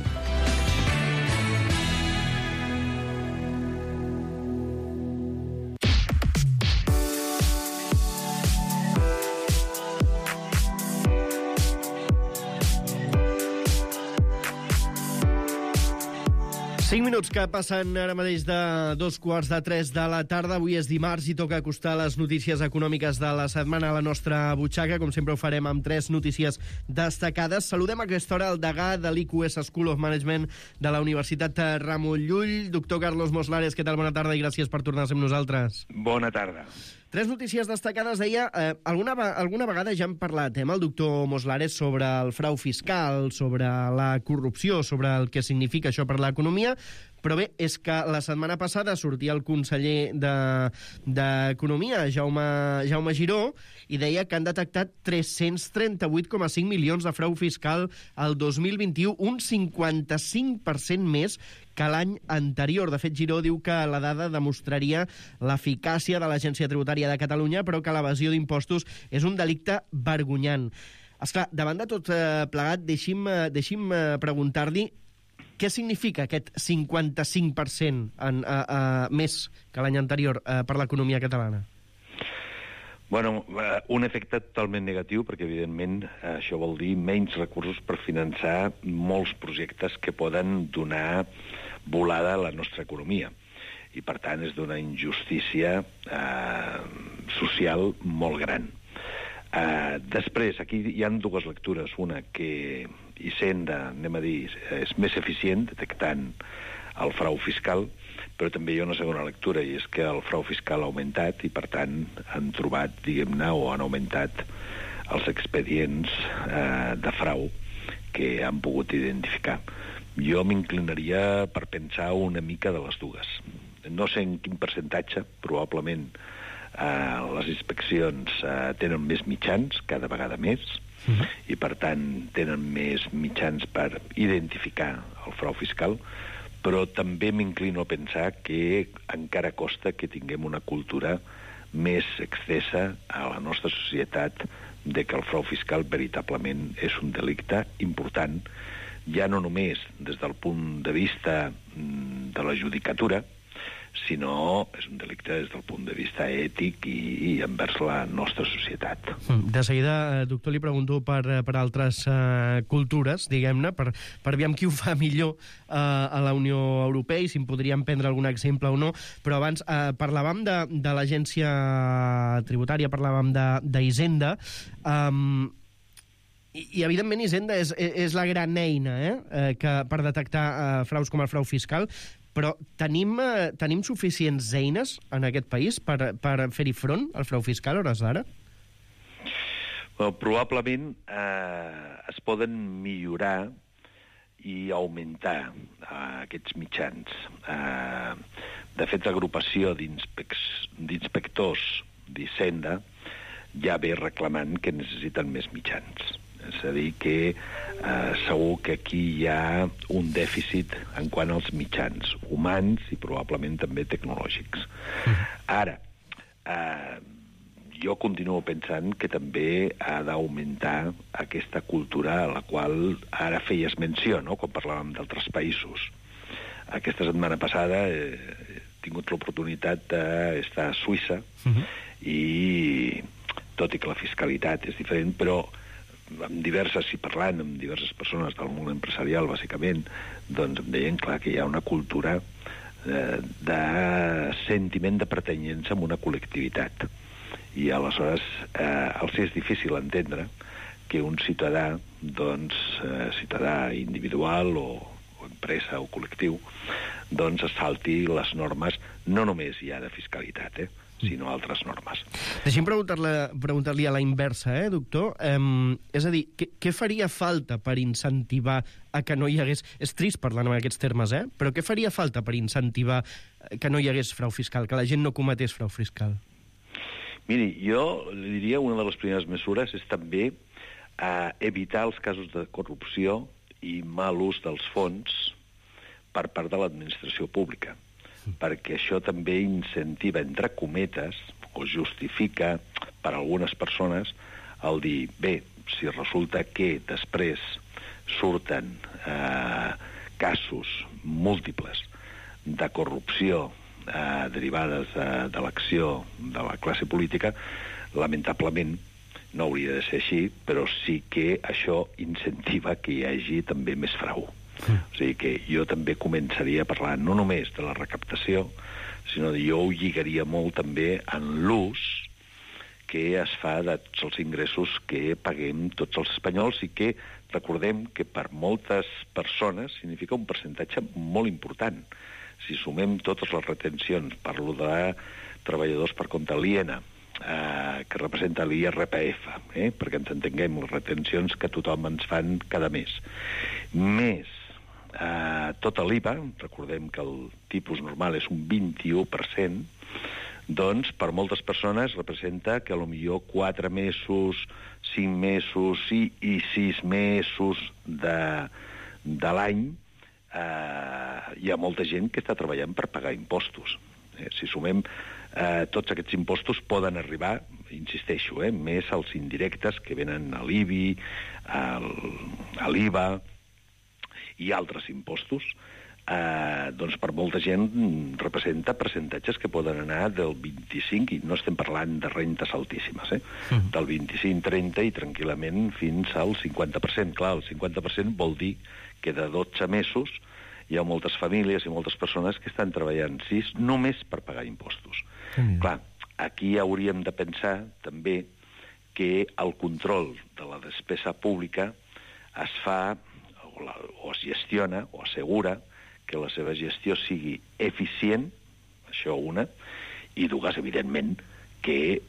Cinc minuts que passen ara mateix de 2:45 de la tarda. Avui és dimarts i toca acostar les notícies econòmiques de la setmana a la nostra butxaca. Com sempre ho farem amb 3 notícies destacades. Saludem a aquesta hora el degà de l'IQS School of Management de la Universitat Ramon Llull, doctor Carlos Moslares. Què tal? Bona tarda i gràcies per tornar a ser amb nosaltres. Bona tarda. 3 notícies destacades, deia. Alguna vegada ja hem parlat amb el doctor Moslares sobre el frau fiscal, sobre la corrupció, sobre el que significa això per l'economia, però bé, és que la setmana passada sortia el conseller d'Economia, Jaume Giró, i deia que han detectat 338,5 milions de frau fiscal al 2021, un 55% més que l'any anterior. De fet, Giró diu que la dada demostraria l'eficàcia de l'Agència Tributària de Catalunya, però que l'evasió d'impostos és un delicte vergonyant. Esclar, davant de tot plegat, deixi'm preguntar-li què significa aquest 55% més que l'any anterior per l'economia catalana? Bueno, un efecte totalment negatiu, perquè evidentment això vol dir menys recursos per finançar molts projectes que poden donar volada a la nostra economia. I per tant és d'una injustícia social molt gran. Després, aquí hi ha 2 lectures. Una, que Hisenda, anem a dir, és més eficient detectant el frau fiscal, però també hi ha una segona lectura, i és que el frau fiscal ha augmentat i, per tant, han trobat, diguem-ne, o han augmentat els expedients de frau que han pogut identificar. Jo m'inclinaria per pensar una mica de les dues. No sé en quin percentatge, probablement les inspeccions tenen més mitjans, cada vegada més, i per tant tenen més mitjans per identificar el frau fiscal, però també m'inclino a pensar que encara costa que tinguem una cultura més extensa a la nostra societat de que el frau fiscal veritablement és un delicte important, ja no només des del punt de vista de la judicatura, sinó és un delicte des del punt de vista ètic i envers la nostra societat. De seguida, doctor, li pregunto per altres cultures, diguem-ne, per veure qui ho fa millor a la Unió Europea i si en podríem prendre algun exemple o no, però abans parlàvem de l'agència tributària, parlàvem d'Hisenda, i evidentment Hisenda és la gran eina per detectar fraus com el frau fiscal, però tenim suficients eines en aquest país per fer-hi front al frau fiscal a hores d'ara? Well, probablement es poden millorar i augmentar aquests mitjans. De fet, l'agrupació d'inspectors d'Hisenda ja ve reclamant que necessiten més mitjans. És a dir, que segur que aquí hi ha un dèficit en quant als mitjans humans i probablement també tecnològics. Ara, jo continuo pensant que també ha d'augmentar aquesta cultura a la qual ara feies menció, no?, quan parlàvem d'altres països. Aquesta setmana passada he tingut l'oportunitat d'estar a Suïssa i, tot i que la fiscalitat és diferent, però parlant amb diverses persones del món empresarial, bàsicament, doncs em deien clar que hi ha una cultura de sentiment de pertanyença a una col·lectivitat. I aleshores els és difícil entendre que un ciutadà, doncs, ciutadà individual o empresa o col·lectiu, doncs es salti les normes, no només ja de fiscalitat, sinó altres normes. Deixi'm preguntar-li a la inversa, doctor. És a dir, què faria falta per incentivar a que no hi hagués... És trist parlar en aquests termes, però què faria falta per incentivar que no hi hagués frau fiscal, que la gent no cometés frau fiscal? Miri, jo li diria una de les primeres mesures és també evitar els casos de corrupció i mal ús dels fons per part de l'administració pública, perquè això també incentiva, entre cometes, o justifica per a algunes persones el dir, bé, si resulta que després surten casos múltiples de corrupció derivades de l'acció de la classe política, lamentablement no hauria de ser així, però sí que això incentiva que hi hagi també més frau. O sigui que jo també començaria a parlar no només de la recaptació, sinó que jo ho lligaria molt també en l'ús que es fa de tots els ingressos que paguem tots els espanyols i que recordem que per moltes persones significa un percentatge molt important. Si sumem totes les retencions, parlo de treballadors per compte de l'IENA, que representa l'IRPF, perquè ens entenguem, les retencions que tothom ens fan cada mes, més tota l'IVA, recordem que el tipus normal és un 21%, doncs per moltes persones representa que potser 4 mesos, 5 mesos i 6 mesos de l'any hi ha molta gent que està treballant per pagar impostos. Si sumem tots aquests impostos poden arribar, insisteixo, més als indirectes que venen a l'IBI, a l'IVA i altres impostos, doncs per molta gent representa percentatges que poden anar del 25, i no estem parlant de rentes altíssimes, del 25-30 i tranquil·lament fins al 50%. Clar, el 50% vol dir que de 12 mesos hi ha moltes famílies i moltes persones que estan treballant 6 només per pagar impostos. Clar, aquí hauríem de pensar també que el control de la despesa pública es fa o es gestiona o assegura que la seva gestió sigui eficient, això una, i dues, evidentment, que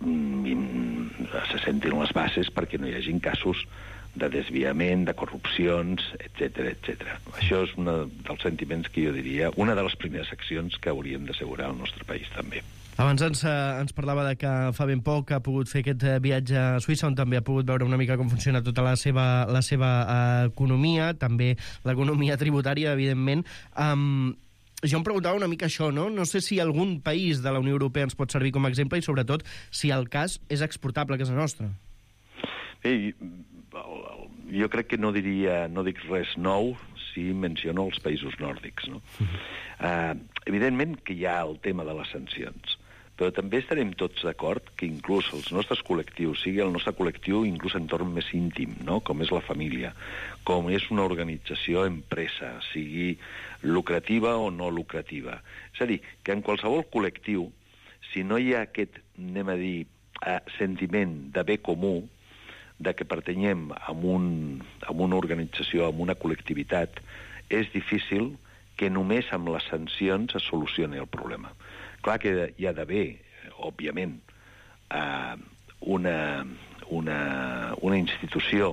se sentin les bases perquè no hi hagin casos de desviament, de corrupcions, etc. Això és un dels sentiments que jo diria, una de les primeres accions que hauríem d'assegurar al nostre país també. Abans ens parlava de que fa ben poc ha pogut fer aquest viatge a Suïssa, on també ha pogut veure una mica com funciona tota la seva economia, també l'economia tributària, evidentment. Jo em preguntava una mica això, no? No sé si algun país de la Unió Europea ens pot servir com a exemple i, sobretot, si el cas és exportable a casa nostra. Bé, jo crec que no dic res nou si menciono els països nòrdics, no? Evidentment que hi ha el tema de les sancions, però també estarem tots d'acord que inclús els nostres col·lectius, sigui el nostre col·lectiu inclús en entorn més íntim, no? Com és la família, com és una organització empresa, sigui lucrativa o no lucrativa. És a dir, que en qualsevol col·lectiu, si no hi ha aquest, anem a dir, sentiment de bé comú, de que pertanyem a una organització, a una col·lectivitat, és difícil que només amb les sancions es solucioni el problema. Clar que hi ha d'haver, òbviament, una institució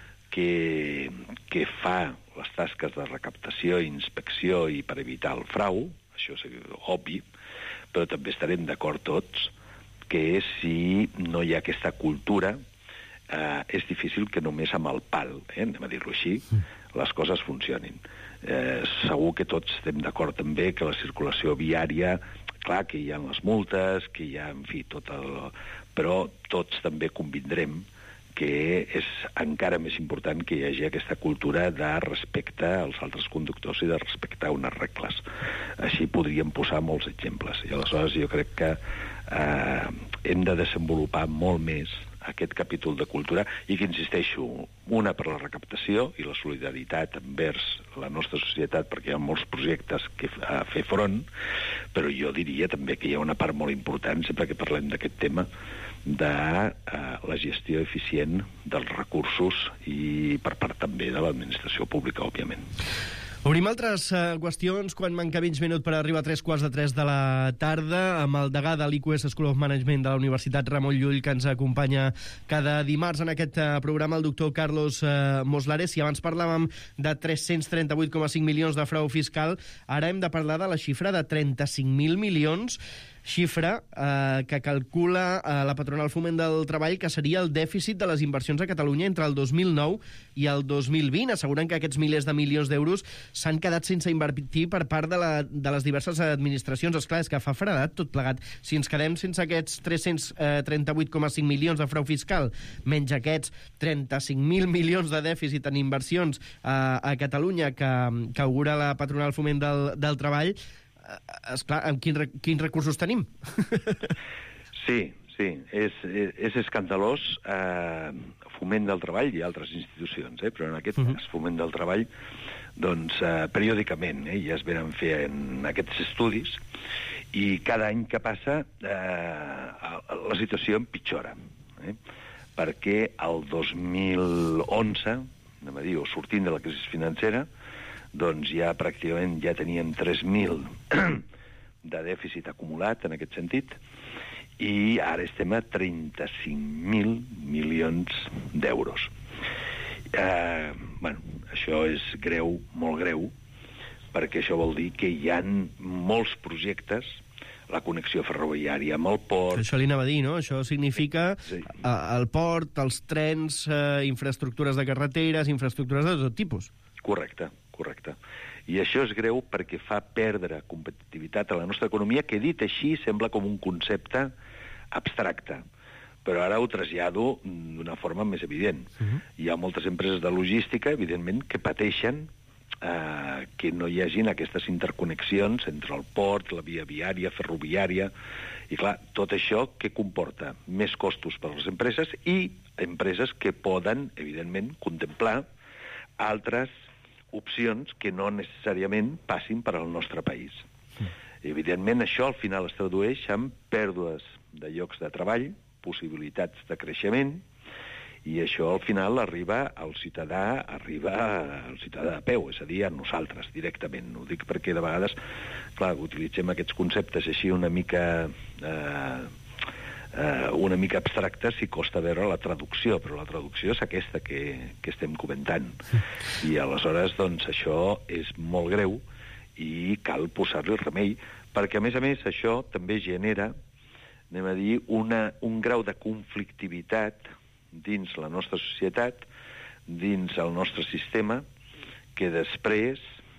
que fa les tasques de recaptació i inspecció i per evitar el frau, això és obvi, però també estarem d'acord tots que si no hi ha aquesta cultura, és difícil que només amb el pal, anem a dir-ho així, les coses funcionin. Segur que tots estem d'acord també que la circulació viària, clar que hi ha les multes, que hi ha, en fi, però tots també convindrem que és encara més important que hi hagi aquesta cultura de respecte als altres conductors i de respectar unes regles. Així podríem posar molts exemples. I aleshores jo crec que hem de desenvolupar molt més aquest capítol de cultura i que, insisteixo, una per la recaptació i la solidaritat envers la nostra societat, perquè hi ha molts projectes a fer front, però jo diria també que hi ha una part molt important, sempre que parlem d'aquest tema, de la gestió eficient dels recursos i per part també de l'administració pública, òbviament. Obrim altres qüestions quan manca 20 minuts per arribar a 3:15 de la tarda amb el degà de l'IQS School of Management de la Universitat Ramon Llull, que ens acompanya cada dimarts en aquest programa, el doctor Carlos Moslares. Si abans parlàvem de 338,5 milions de frau fiscal, ara hem de parlar de la xifra de 35.000 milions, xifra que calcula la patronal Foment del Treball, que seria el dèficit de les inversions a Catalunya entre el 2009 i el 2020. Asseguren que aquests milers de milions d'euros s'han quedat sense invertir per part de les diverses administracions. Esclar, és que fa fredat tot plegat. Si ens quedem sense aquests 338,5 milions de frau fiscal, menys aquests 35.000 milions de dèficit en inversions a Catalunya que augura la patronal Foment del Treball, esclar, amb quins recursos tenim? Sí, és escandalós. Foment del Treball i altres institucions, però en aquest cas Foment del Treball, doncs periòdicament ja es venen fent aquests estudis i cada any que passa la situació empitjora, perquè el 2011, anem a dir, sortint de la crisi financera, doncs ja pràcticament ja teníem 3.000 de dèficit acumulat en aquest sentit, i ara estem a 35.000 milions d'euros. Això és greu, molt greu, perquè això vol dir que hi ha molts projectes, la connexió ferroviària amb el port... Això li anava a dir, no? Això significa el port, els trens, infraestructures de carreteres, infraestructures de tot tipus. Correcte. I això és greu perquè fa perdre competitivitat a la nostra economia, que dit així sembla com un concepte abstracte, però ara ho trasllado d'una forma més evident. Hi ha moltes empreses de logística, evidentment, que pateixen que no hi hagin aquestes interconnexions entre el port, la via viària, ferroviària, i clar, tot això què comporta? Més costos per a les empreses i empreses que poden, evidentment, contemplar altres opcions que no necessàriament passin per al nostre país. Evidentment, això al final es tradueix en pèrdues de llocs de treball, possibilitats de creixement, i això al final arriba al ciutadà a peu, és a dir, a nosaltres directament. Ho dic perquè de vegades, clar, utilitzem aquests conceptes així una mica abstractes i costa veure la traducció, però la traducció és aquesta que estem comentant. I aleshores, doncs, això és molt greu i cal posar-li remei, perquè, a més, això també genera, anem a dir, un grau de conflictivitat dins la nostra societat, dins el nostre sistema, que després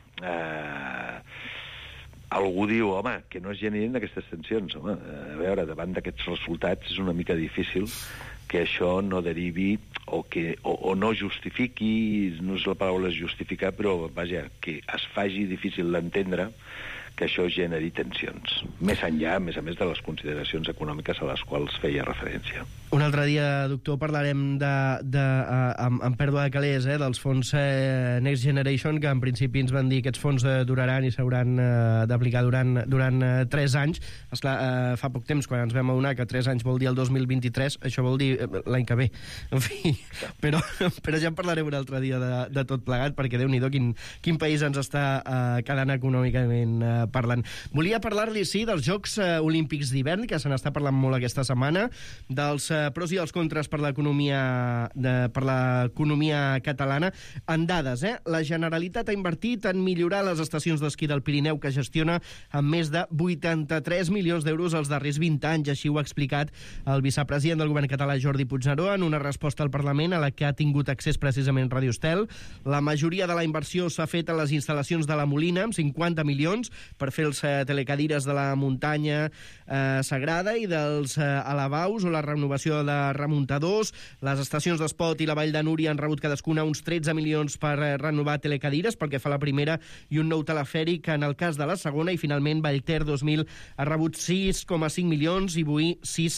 algú diu, home, que no es generin aquestes tensions. Home, a veure, davant d'aquests resultats és una mica difícil que això no derivi o no justifiqui, no és la paraula justificar, però, vaja, que es faci difícil d'entendre que això generi tensions. Més enllà, a més de les consideracions econòmiques a les quals feia referència. Un altre dia, doctor, parlarem amb pèrdua de calés, dels fons Next Generation, que en principi ens van dir que aquests fons duraran i s'hauran d'aplicar durant 3 anys. Esclar, fa poc temps, quan ens vam adonar que 3 anys vol dir el 2023, això vol dir l'any que ve. En fi, però ja en parlarem un altre dia de tot plegat, perquè Déu-n'hi-do quin país ens està quedant econòmicament parlant. Volia parlar-li, sí, dels Jocs Olímpics d'hivern, que se n'està parlant molt aquesta setmana, dels pros i els contres per l'economia catalana. En dades, la Generalitat ha invertit en millorar les estacions d'esquí del Pirineu, que gestiona amb més de 83 milions d'euros els darrers 20 anys. Així ho ha explicat el vicepresident del govern català, Jordi Puigneró, en una resposta al Parlament a la que ha tingut accés precisament Radio Estel. La majoria de la inversió s'ha fet a les instal·lacions de la Molina, amb 50 milions, per fer els telecadires de la muntanya sagrada i dels alabaus o la renovació de remuntadors. Les estacions d'Espot i la Vall de Núria han rebut cadascuna uns 13 milions per renovar telecadires, pel que fa a la primera, i un nou telefèric en el cas de la segona, i finalment Vallter 2000 ha rebut 6,5 milions i Boí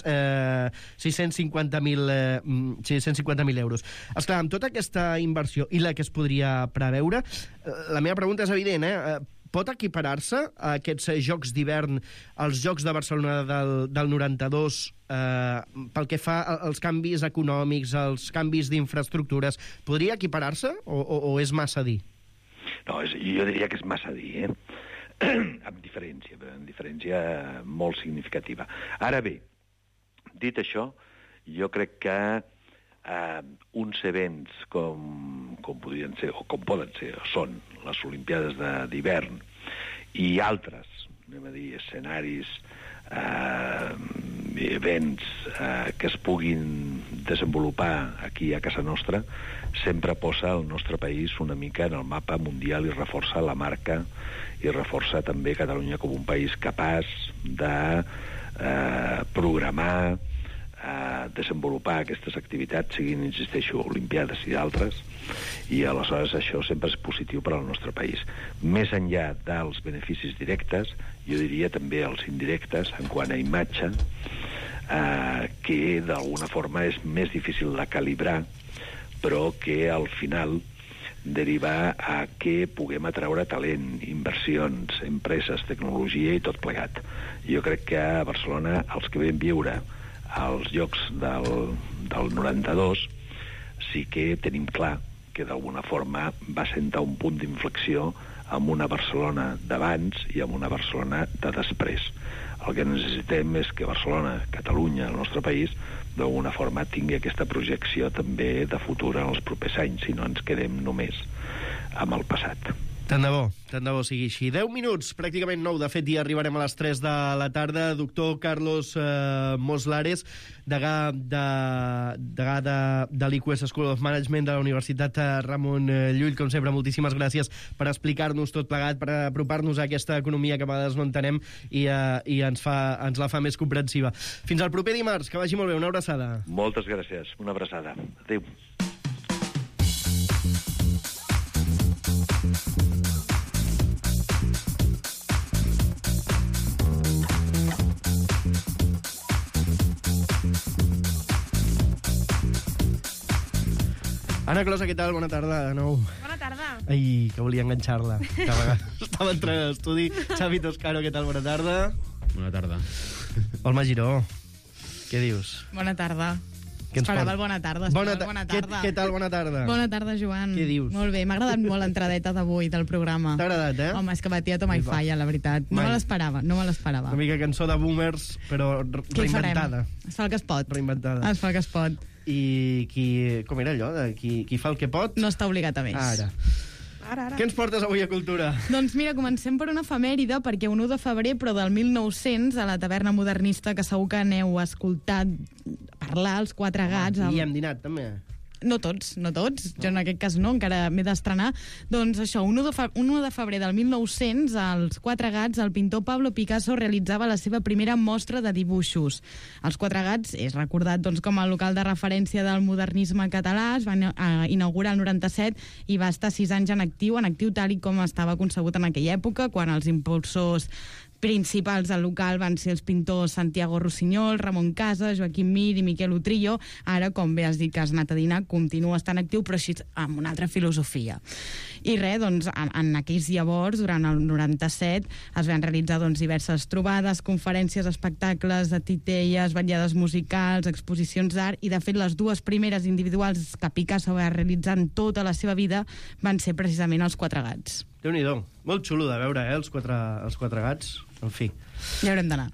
650.000 euros. Esclar, amb tota aquesta inversió i la que es podria preveure, la meva pregunta és evident, pot equiparar-se a aquests Jocs d'hivern als Jocs de Barcelona del 92 pel que fa als canvis econòmics, als canvis d'infraestructures? Podria equiparar-se o és massa dir? No, jo diria que és massa dir, amb diferència molt significativa. Ara bé, dit això, jo crec que uns events com podrien ser, o com poden ser, són les Olimpiades d'hivern i altres, anem a dir, escenaris, events que es puguin desenvolupar aquí a casa nostra, sempre posa el nostre país una mica en el mapa mundial i reforça la marca i reforça també Catalunya com un país capaç de programar, desenvolupar aquestes activitats, siguin, insisteixo, olimpiades i d'altres, i aleshores això sempre és positiu per al nostre país. Més enllà dels beneficis directes, jo diria també els indirectes, en quant a imatge, que d'alguna forma és més difícil de calibrar, però que al final deriva a que puguem atraure talent, inversions, empreses, tecnologia i tot plegat. Jo crec que a Barcelona els que vam viure als Jocs del 92 sí que tenim clar que d'alguna forma va sentar un punt d'inflexió amb una Barcelona d'abans i amb una Barcelona de després. El que necessitem és que Barcelona, Catalunya, el nostre país, d'alguna forma tingui aquesta projecció també de futur en els propers anys, si no ens quedem només amb el passat. Tant de bo sigui així. 10 minuts, pràcticament 9, de fet ja arribarem a les 3 de la tarda. Doctor Carlos Moslares, degà de l'IQS School of Management de la Universitat Ramon Llull, com sempre, moltíssimes gràcies per explicar-nos tot plegat, per apropar-nos a aquesta economia que a vegades no entenem i ens la fa més comprensiva. Fins al proper dimarts, que vagi molt bé, una abraçada. Moltes gràcies, una abraçada. Adéu. Ana Closa, què tal? Bona tarda, de nou. Bona tarda. Ai, que volia enganxar-la. Estava entrant a l'estudi. Xavi Toscano, què tal? Bona tarda. Bona tarda. Olma Giró, què dius? Bona tarda. Esperava el bona tarda. Bona tarda. Què tal? Bona tarda. Bona tarda, Joan. Què dius? Molt bé, m'ha agradat molt l'entradeta d'avui del programa. T'ha agradat, eh? Home, és que batia Toma i Falla, la veritat. No me l'esperava. Una mica cançó de boomers, però reinventada. Es fa el que es pot. Reinventada. Es fa el que es pot. I com era allò? Qui fa el que pot... No està obligat a més. Ara. Què ens portes avui a Cultura? Doncs mira, comencem per una efemèride, perquè un 1 de febrer, però del 1900, a la taverna modernista, que segur que aneu escoltat parlar, els Quatre Gats... I hem dinat, també. No tots. Jo en aquest cas no, encara m'he d'estrenar. Doncs això, 1 de febrer del 1900, als Quatre Gats, el pintor Pablo Picasso realitzava la seva primera mostra de dibuixos. Els Quatre Gats és recordat com a local de referència del modernisme català, es va inaugurar el 97 i va estar 6 anys en actiu tal com estava concebut en aquella època, quan els impulsors principals del local van ser els pintors Santiago Rossinyol, Ramon Casas, Joaquim Mir i Miquel Utrillo. Ara, com bé has dit que has anat a dinar, continua estant actiu, però així amb una altra filosofia. I res, doncs, en aquells llavors, durant el 97, es van realitzar diverses trobades, conferències, espectacles de titelles, vetllades musicals, exposicions d'art, i de fet les dues primeres individuals que Picasso va realitzar en tota la seva vida van ser precisament els Quatre Gats. Déu-n'hi-do. Molt xulo de veure, els quatre Gats. En fi. Ja haurem d'anar.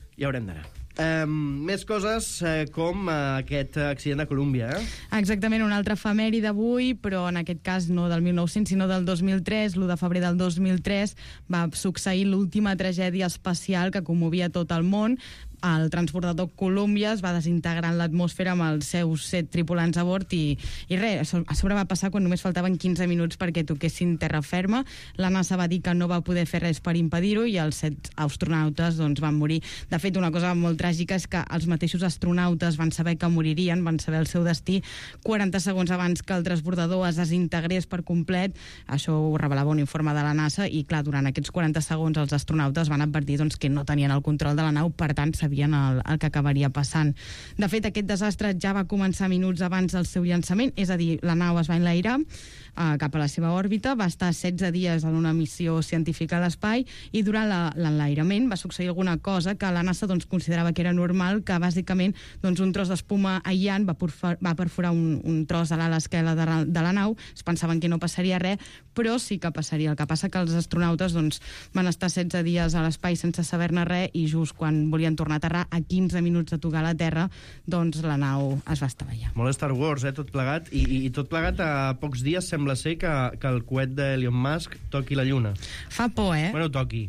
Més coses com aquest accident de Colúmbia, Exactament, una altra efemèride d'avui, però en aquest cas no del 1900, sinó del 2003, l'1 de febrer del 2003, va succeir l'última tragèdia espacial que commovia tot el món. El transbordador Columbia es va desintegrar en l'atmosfera amb els seus 7 tripulants a bord i res, a sobre va passar quan només faltaven 15 minuts perquè toquessin terra ferma. La NASA va dir que no va poder fer res per impedir-ho i els 7 astronautes van morir. De fet, una cosa molt tràgica és que els mateixos astronautes van saber que moririen, van saber el seu destí 40 segons abans que el transbordador es desintegrés per complet. Això ho revelava un informe de la NASA i, clar, durant aquests 40 segons els astronautes van advertir que no tenien el control de la nau, per tant, sabien el que acabaria passant. De fet, aquest desastre ja va començar minuts abans del seu llançament, és a dir, la nau es va enlairar, cap a la seva òrbita, va estar 16 dies en una missió científica a l'espai i durant l'enlairament va succeir alguna cosa que la NASA doncs, considerava que era normal, que bàsicament doncs, un tros d'espuma aïllant va perforar un tros de l'ala esquerra de la nau. Es pensaven que no passaria res, però sí que passaria. El que passa que els astronautes doncs, van estar 16 dies a l'espai sense saber-ne res i just quan volien tornar a aterrar, a 15 minuts de tocar la Terra, doncs la nau es va estavellar. Molt Star Wars, tot plegat. I tot plegat a pocs dies sembla ser que el coet d'Elon Musk toqui la Lluna. Fa por, Bueno, toqui.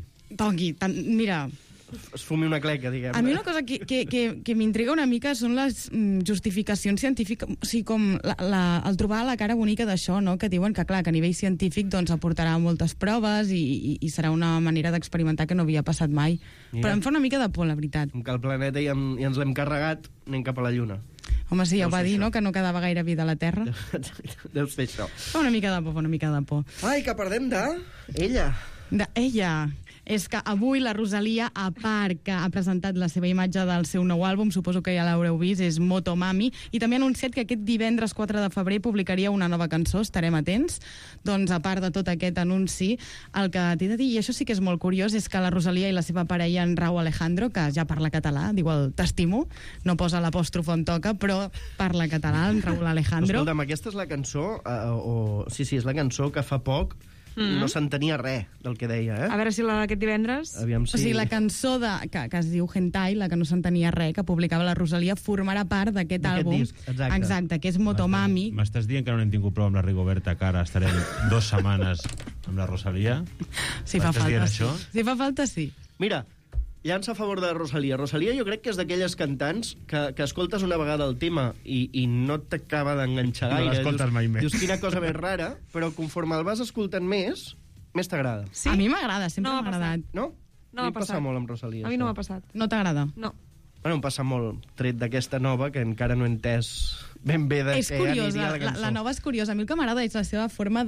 Mira... Es fumi una cleca, diguem. A mi una cosa que m'intriga una mica són les justificacions científiques, o sigui, com el trobar la cara bonica d'això, no? Que diuen que, clar, que a nivell científic doncs, aportarà moltes proves i serà una manera d'experimentar que no havia passat mai. Mira. Però em fa una mica de por, la veritat. Com que el planeta i ens l'hem carregat, anem cap a la Lluna. Home, sí, ja ho va dir, no?, que no quedava gaire vida a la Terra. Deu ser això. Fa una mica de por. Ai, que perdem d'ella. D'ella. És que avui la Rosalia, a part que ha presentat la seva imatge del seu nou àlbum, suposo que ja l'haureu vist, és Motomami, i també ha anunciat que aquest divendres 4 de febrer publicaria una nova cançó, estarem atents. Doncs a part de tot aquest anunci, el que t'he de dir, i això sí que és molt curiós, és que la Rosalia i la seva parella, en Raúl Alejandro, que ja parla català, diu el t'estimo, no posa l'apòstrof on toca, però parla català, en Raúl Alejandro. Escolta'm, aquesta és la cançó, sí, és la cançó que fa poc no s'entenia res del que deia, A veure si la d'aquest divendres... Aviam si... O sigui, la cançó que es diu Hentai, la que no s'entenia res, que publicava la Rosalia, formarà part d'aquest àlbum. Disc, exacte, que és Motomami. M'estàs dient que no n'hem tingut prou amb la Rigoberta, que ara estarem 2 setmanes amb la Rosalia? Si fa falta, sí. Si fa falta, sí. Mira, llança a favor de Rosalia. Rosalia jo crec que és d'aquelles cantants que escoltes una vegada el tema i no t'acaba d'enganxar gaire. No l'escoltes mai més. Dius quina cosa més rara, però conforme el vas escoltant més t'agrada. Sí? A mi m'agrada, sempre m'ha agradat. No? No m'ha passa passat. molt amb Rosalia. A mi no m'ha passat. No t'agrada? No. Bueno, em passa molt, tret d'aquesta nova, que encara no he entès ben bé de què aniria la cançó. La nova és curiosa. A mi el que m'agrada és la seva forma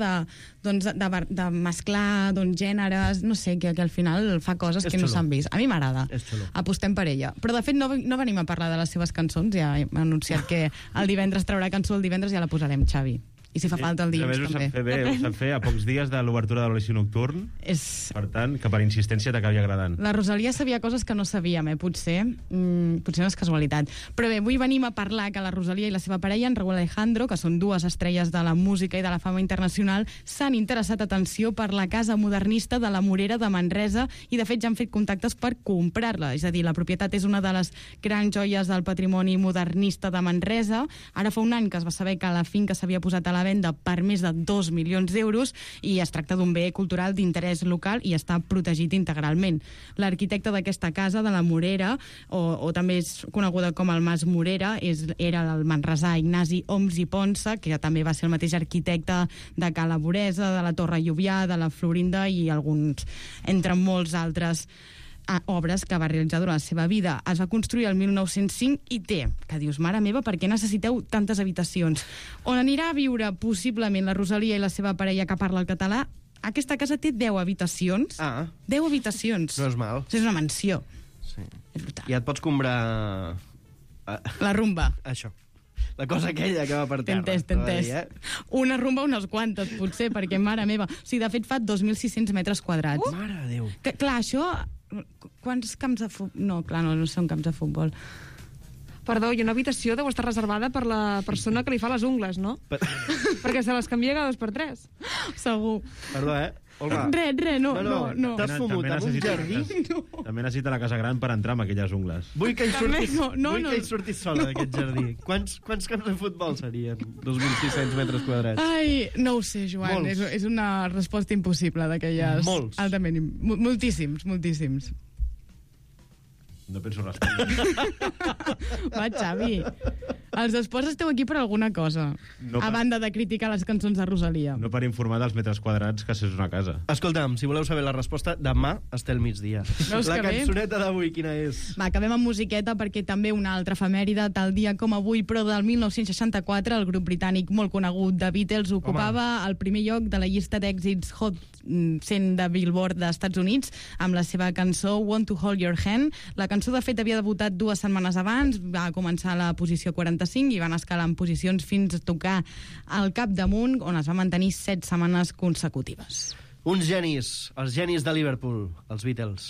de mesclar gèneres, no sé, que al final fa coses que no s'han vist. A mi m'agrada. Apostem per ella. Però, de fet, no venim a parlar de les seves cançons. Ja hem anunciat que el divendres traurà cançó, el divendres ja la posarem, Xavi. I si fa falta el dilluns, també. Ho sap fer a pocs dies de l'obertura de l'Oració Nocturn. Per tant, que per insistència t'acabi agradant. La Rosalia sabia coses que no sabíem, potser. Potser no és casualitat. Però bé, avui venim a parlar que la Rosalia i la seva parella, en Raúl Alejandro, que són dues estrelles de la música i de la fama internacional, s'han interessat, atenció, per la casa modernista de la Morera de Manresa i, de fet, ja han fet contactes per comprar-la. És a dir, la propietat és una de les grans joies del patrimoni modernista de Manresa. Ara fa un any que es va saber que la finca s'havia posat a la venda per més de 2 milions d'euros i es tracta d'un bé cultural d'interès local i està protegit integralment. L'arquitecte d'aquesta casa, de la Morera, o també és coneguda com el Mas Morera, era el manresà Ignasi Oms i Ponsa, que també va ser el mateix arquitecte de Cala Boresa, de la Torre Lluvià, de la Florinda i alguns, entre molts altres obres que va realitzar durant la seva vida. Es va construir el 1905 i té, que dius, mare meva, per què necessiteu tantes habitacions? On anirà a viure possiblement la Rosalia i la seva parella que parla el català, aquesta casa té 10 habitacions. 10 habitacions. No és mal. És una mansió. Sí. És brutal. I et pots comprar... La rumba. Això. La cosa aquella que va per terra. T'he entès. Una rumba, unes quantes, potser, perquè, mare meva... O sigui, de fet, fa 2.600 metres quadrats. Mare de Déu. Clar, això... Quants camps de futbol? No, clar, no són camps de futbol. Perdó, i una habitació deu estar reservada per la persona que li fa les ungles, no? Perquè se les canvia cada 2 per 3. Segur. Perdó, Olga. Res, no. T'has fumut amb un jardí? També necessita la casa gran per entrar amb aquelles ungles. Vull que hi surtis sola d'aquest jardí. Quants camps de futbol serien? 2.600 metres quadrats. Ai, no ho sé, Joan. És una resposta impossible d'aquelles... Molts. Altament. Moltíssims. No penso respondre. Va, Xavi. Els esports esteu aquí per alguna cosa. A banda de criticar les cançons de Rosalia. No per informar dels metres quadrats que és una casa. Escolta'm, si voleu saber la resposta, demà està al migdia. La cançoneta d'avui, quina és? Va, acabem amb musiqueta perquè també una altra efemèride, tal dia com avui, però del 1964, el grup britànic molt conegut de Beatles ocupava el primer lloc de la llista d'èxits Hot 100 de Billboard dels Estats Units amb la seva cançó Want to Hold Your Hand. La cançó, de fet, havia debutat 2 setmanes abans, va començar a la posició 45 45 i van escalar en posicions fins a tocar el capdamunt, on es va mantenir 7 setmanes consecutives. Uns genis, els genis de Liverpool, els Beatles.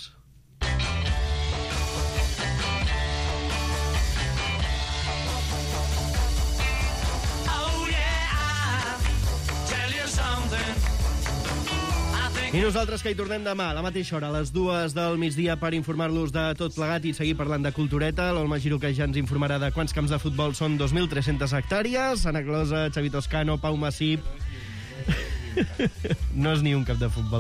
I nosaltres que hi tornem demà, a la mateixa hora, a les 2 del migdia, per informar-los de tot plegat i seguir parlant de cultureta. L'Olma Giró, que ja ens informarà de quants camps de futbol són 2.300 hectàrees. Ana Closa, Xavi Toscano, Pau Massip... No és ni un camp de futbol.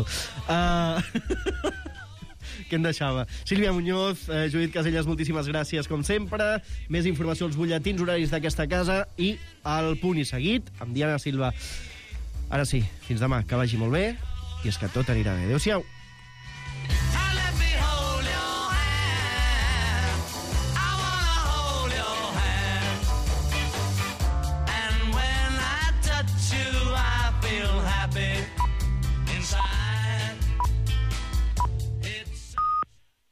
Què em deixava? Sílvia Muñoz, Judit Casellas, moltíssimes gràcies, com sempre. Més informació als butlletins horaris d'aquesta casa i al Punt i Seguit, amb Diana Silva. Ara sí, fins demà, que vagi molt bé, i és que tot anirà bé. Adéu-siau.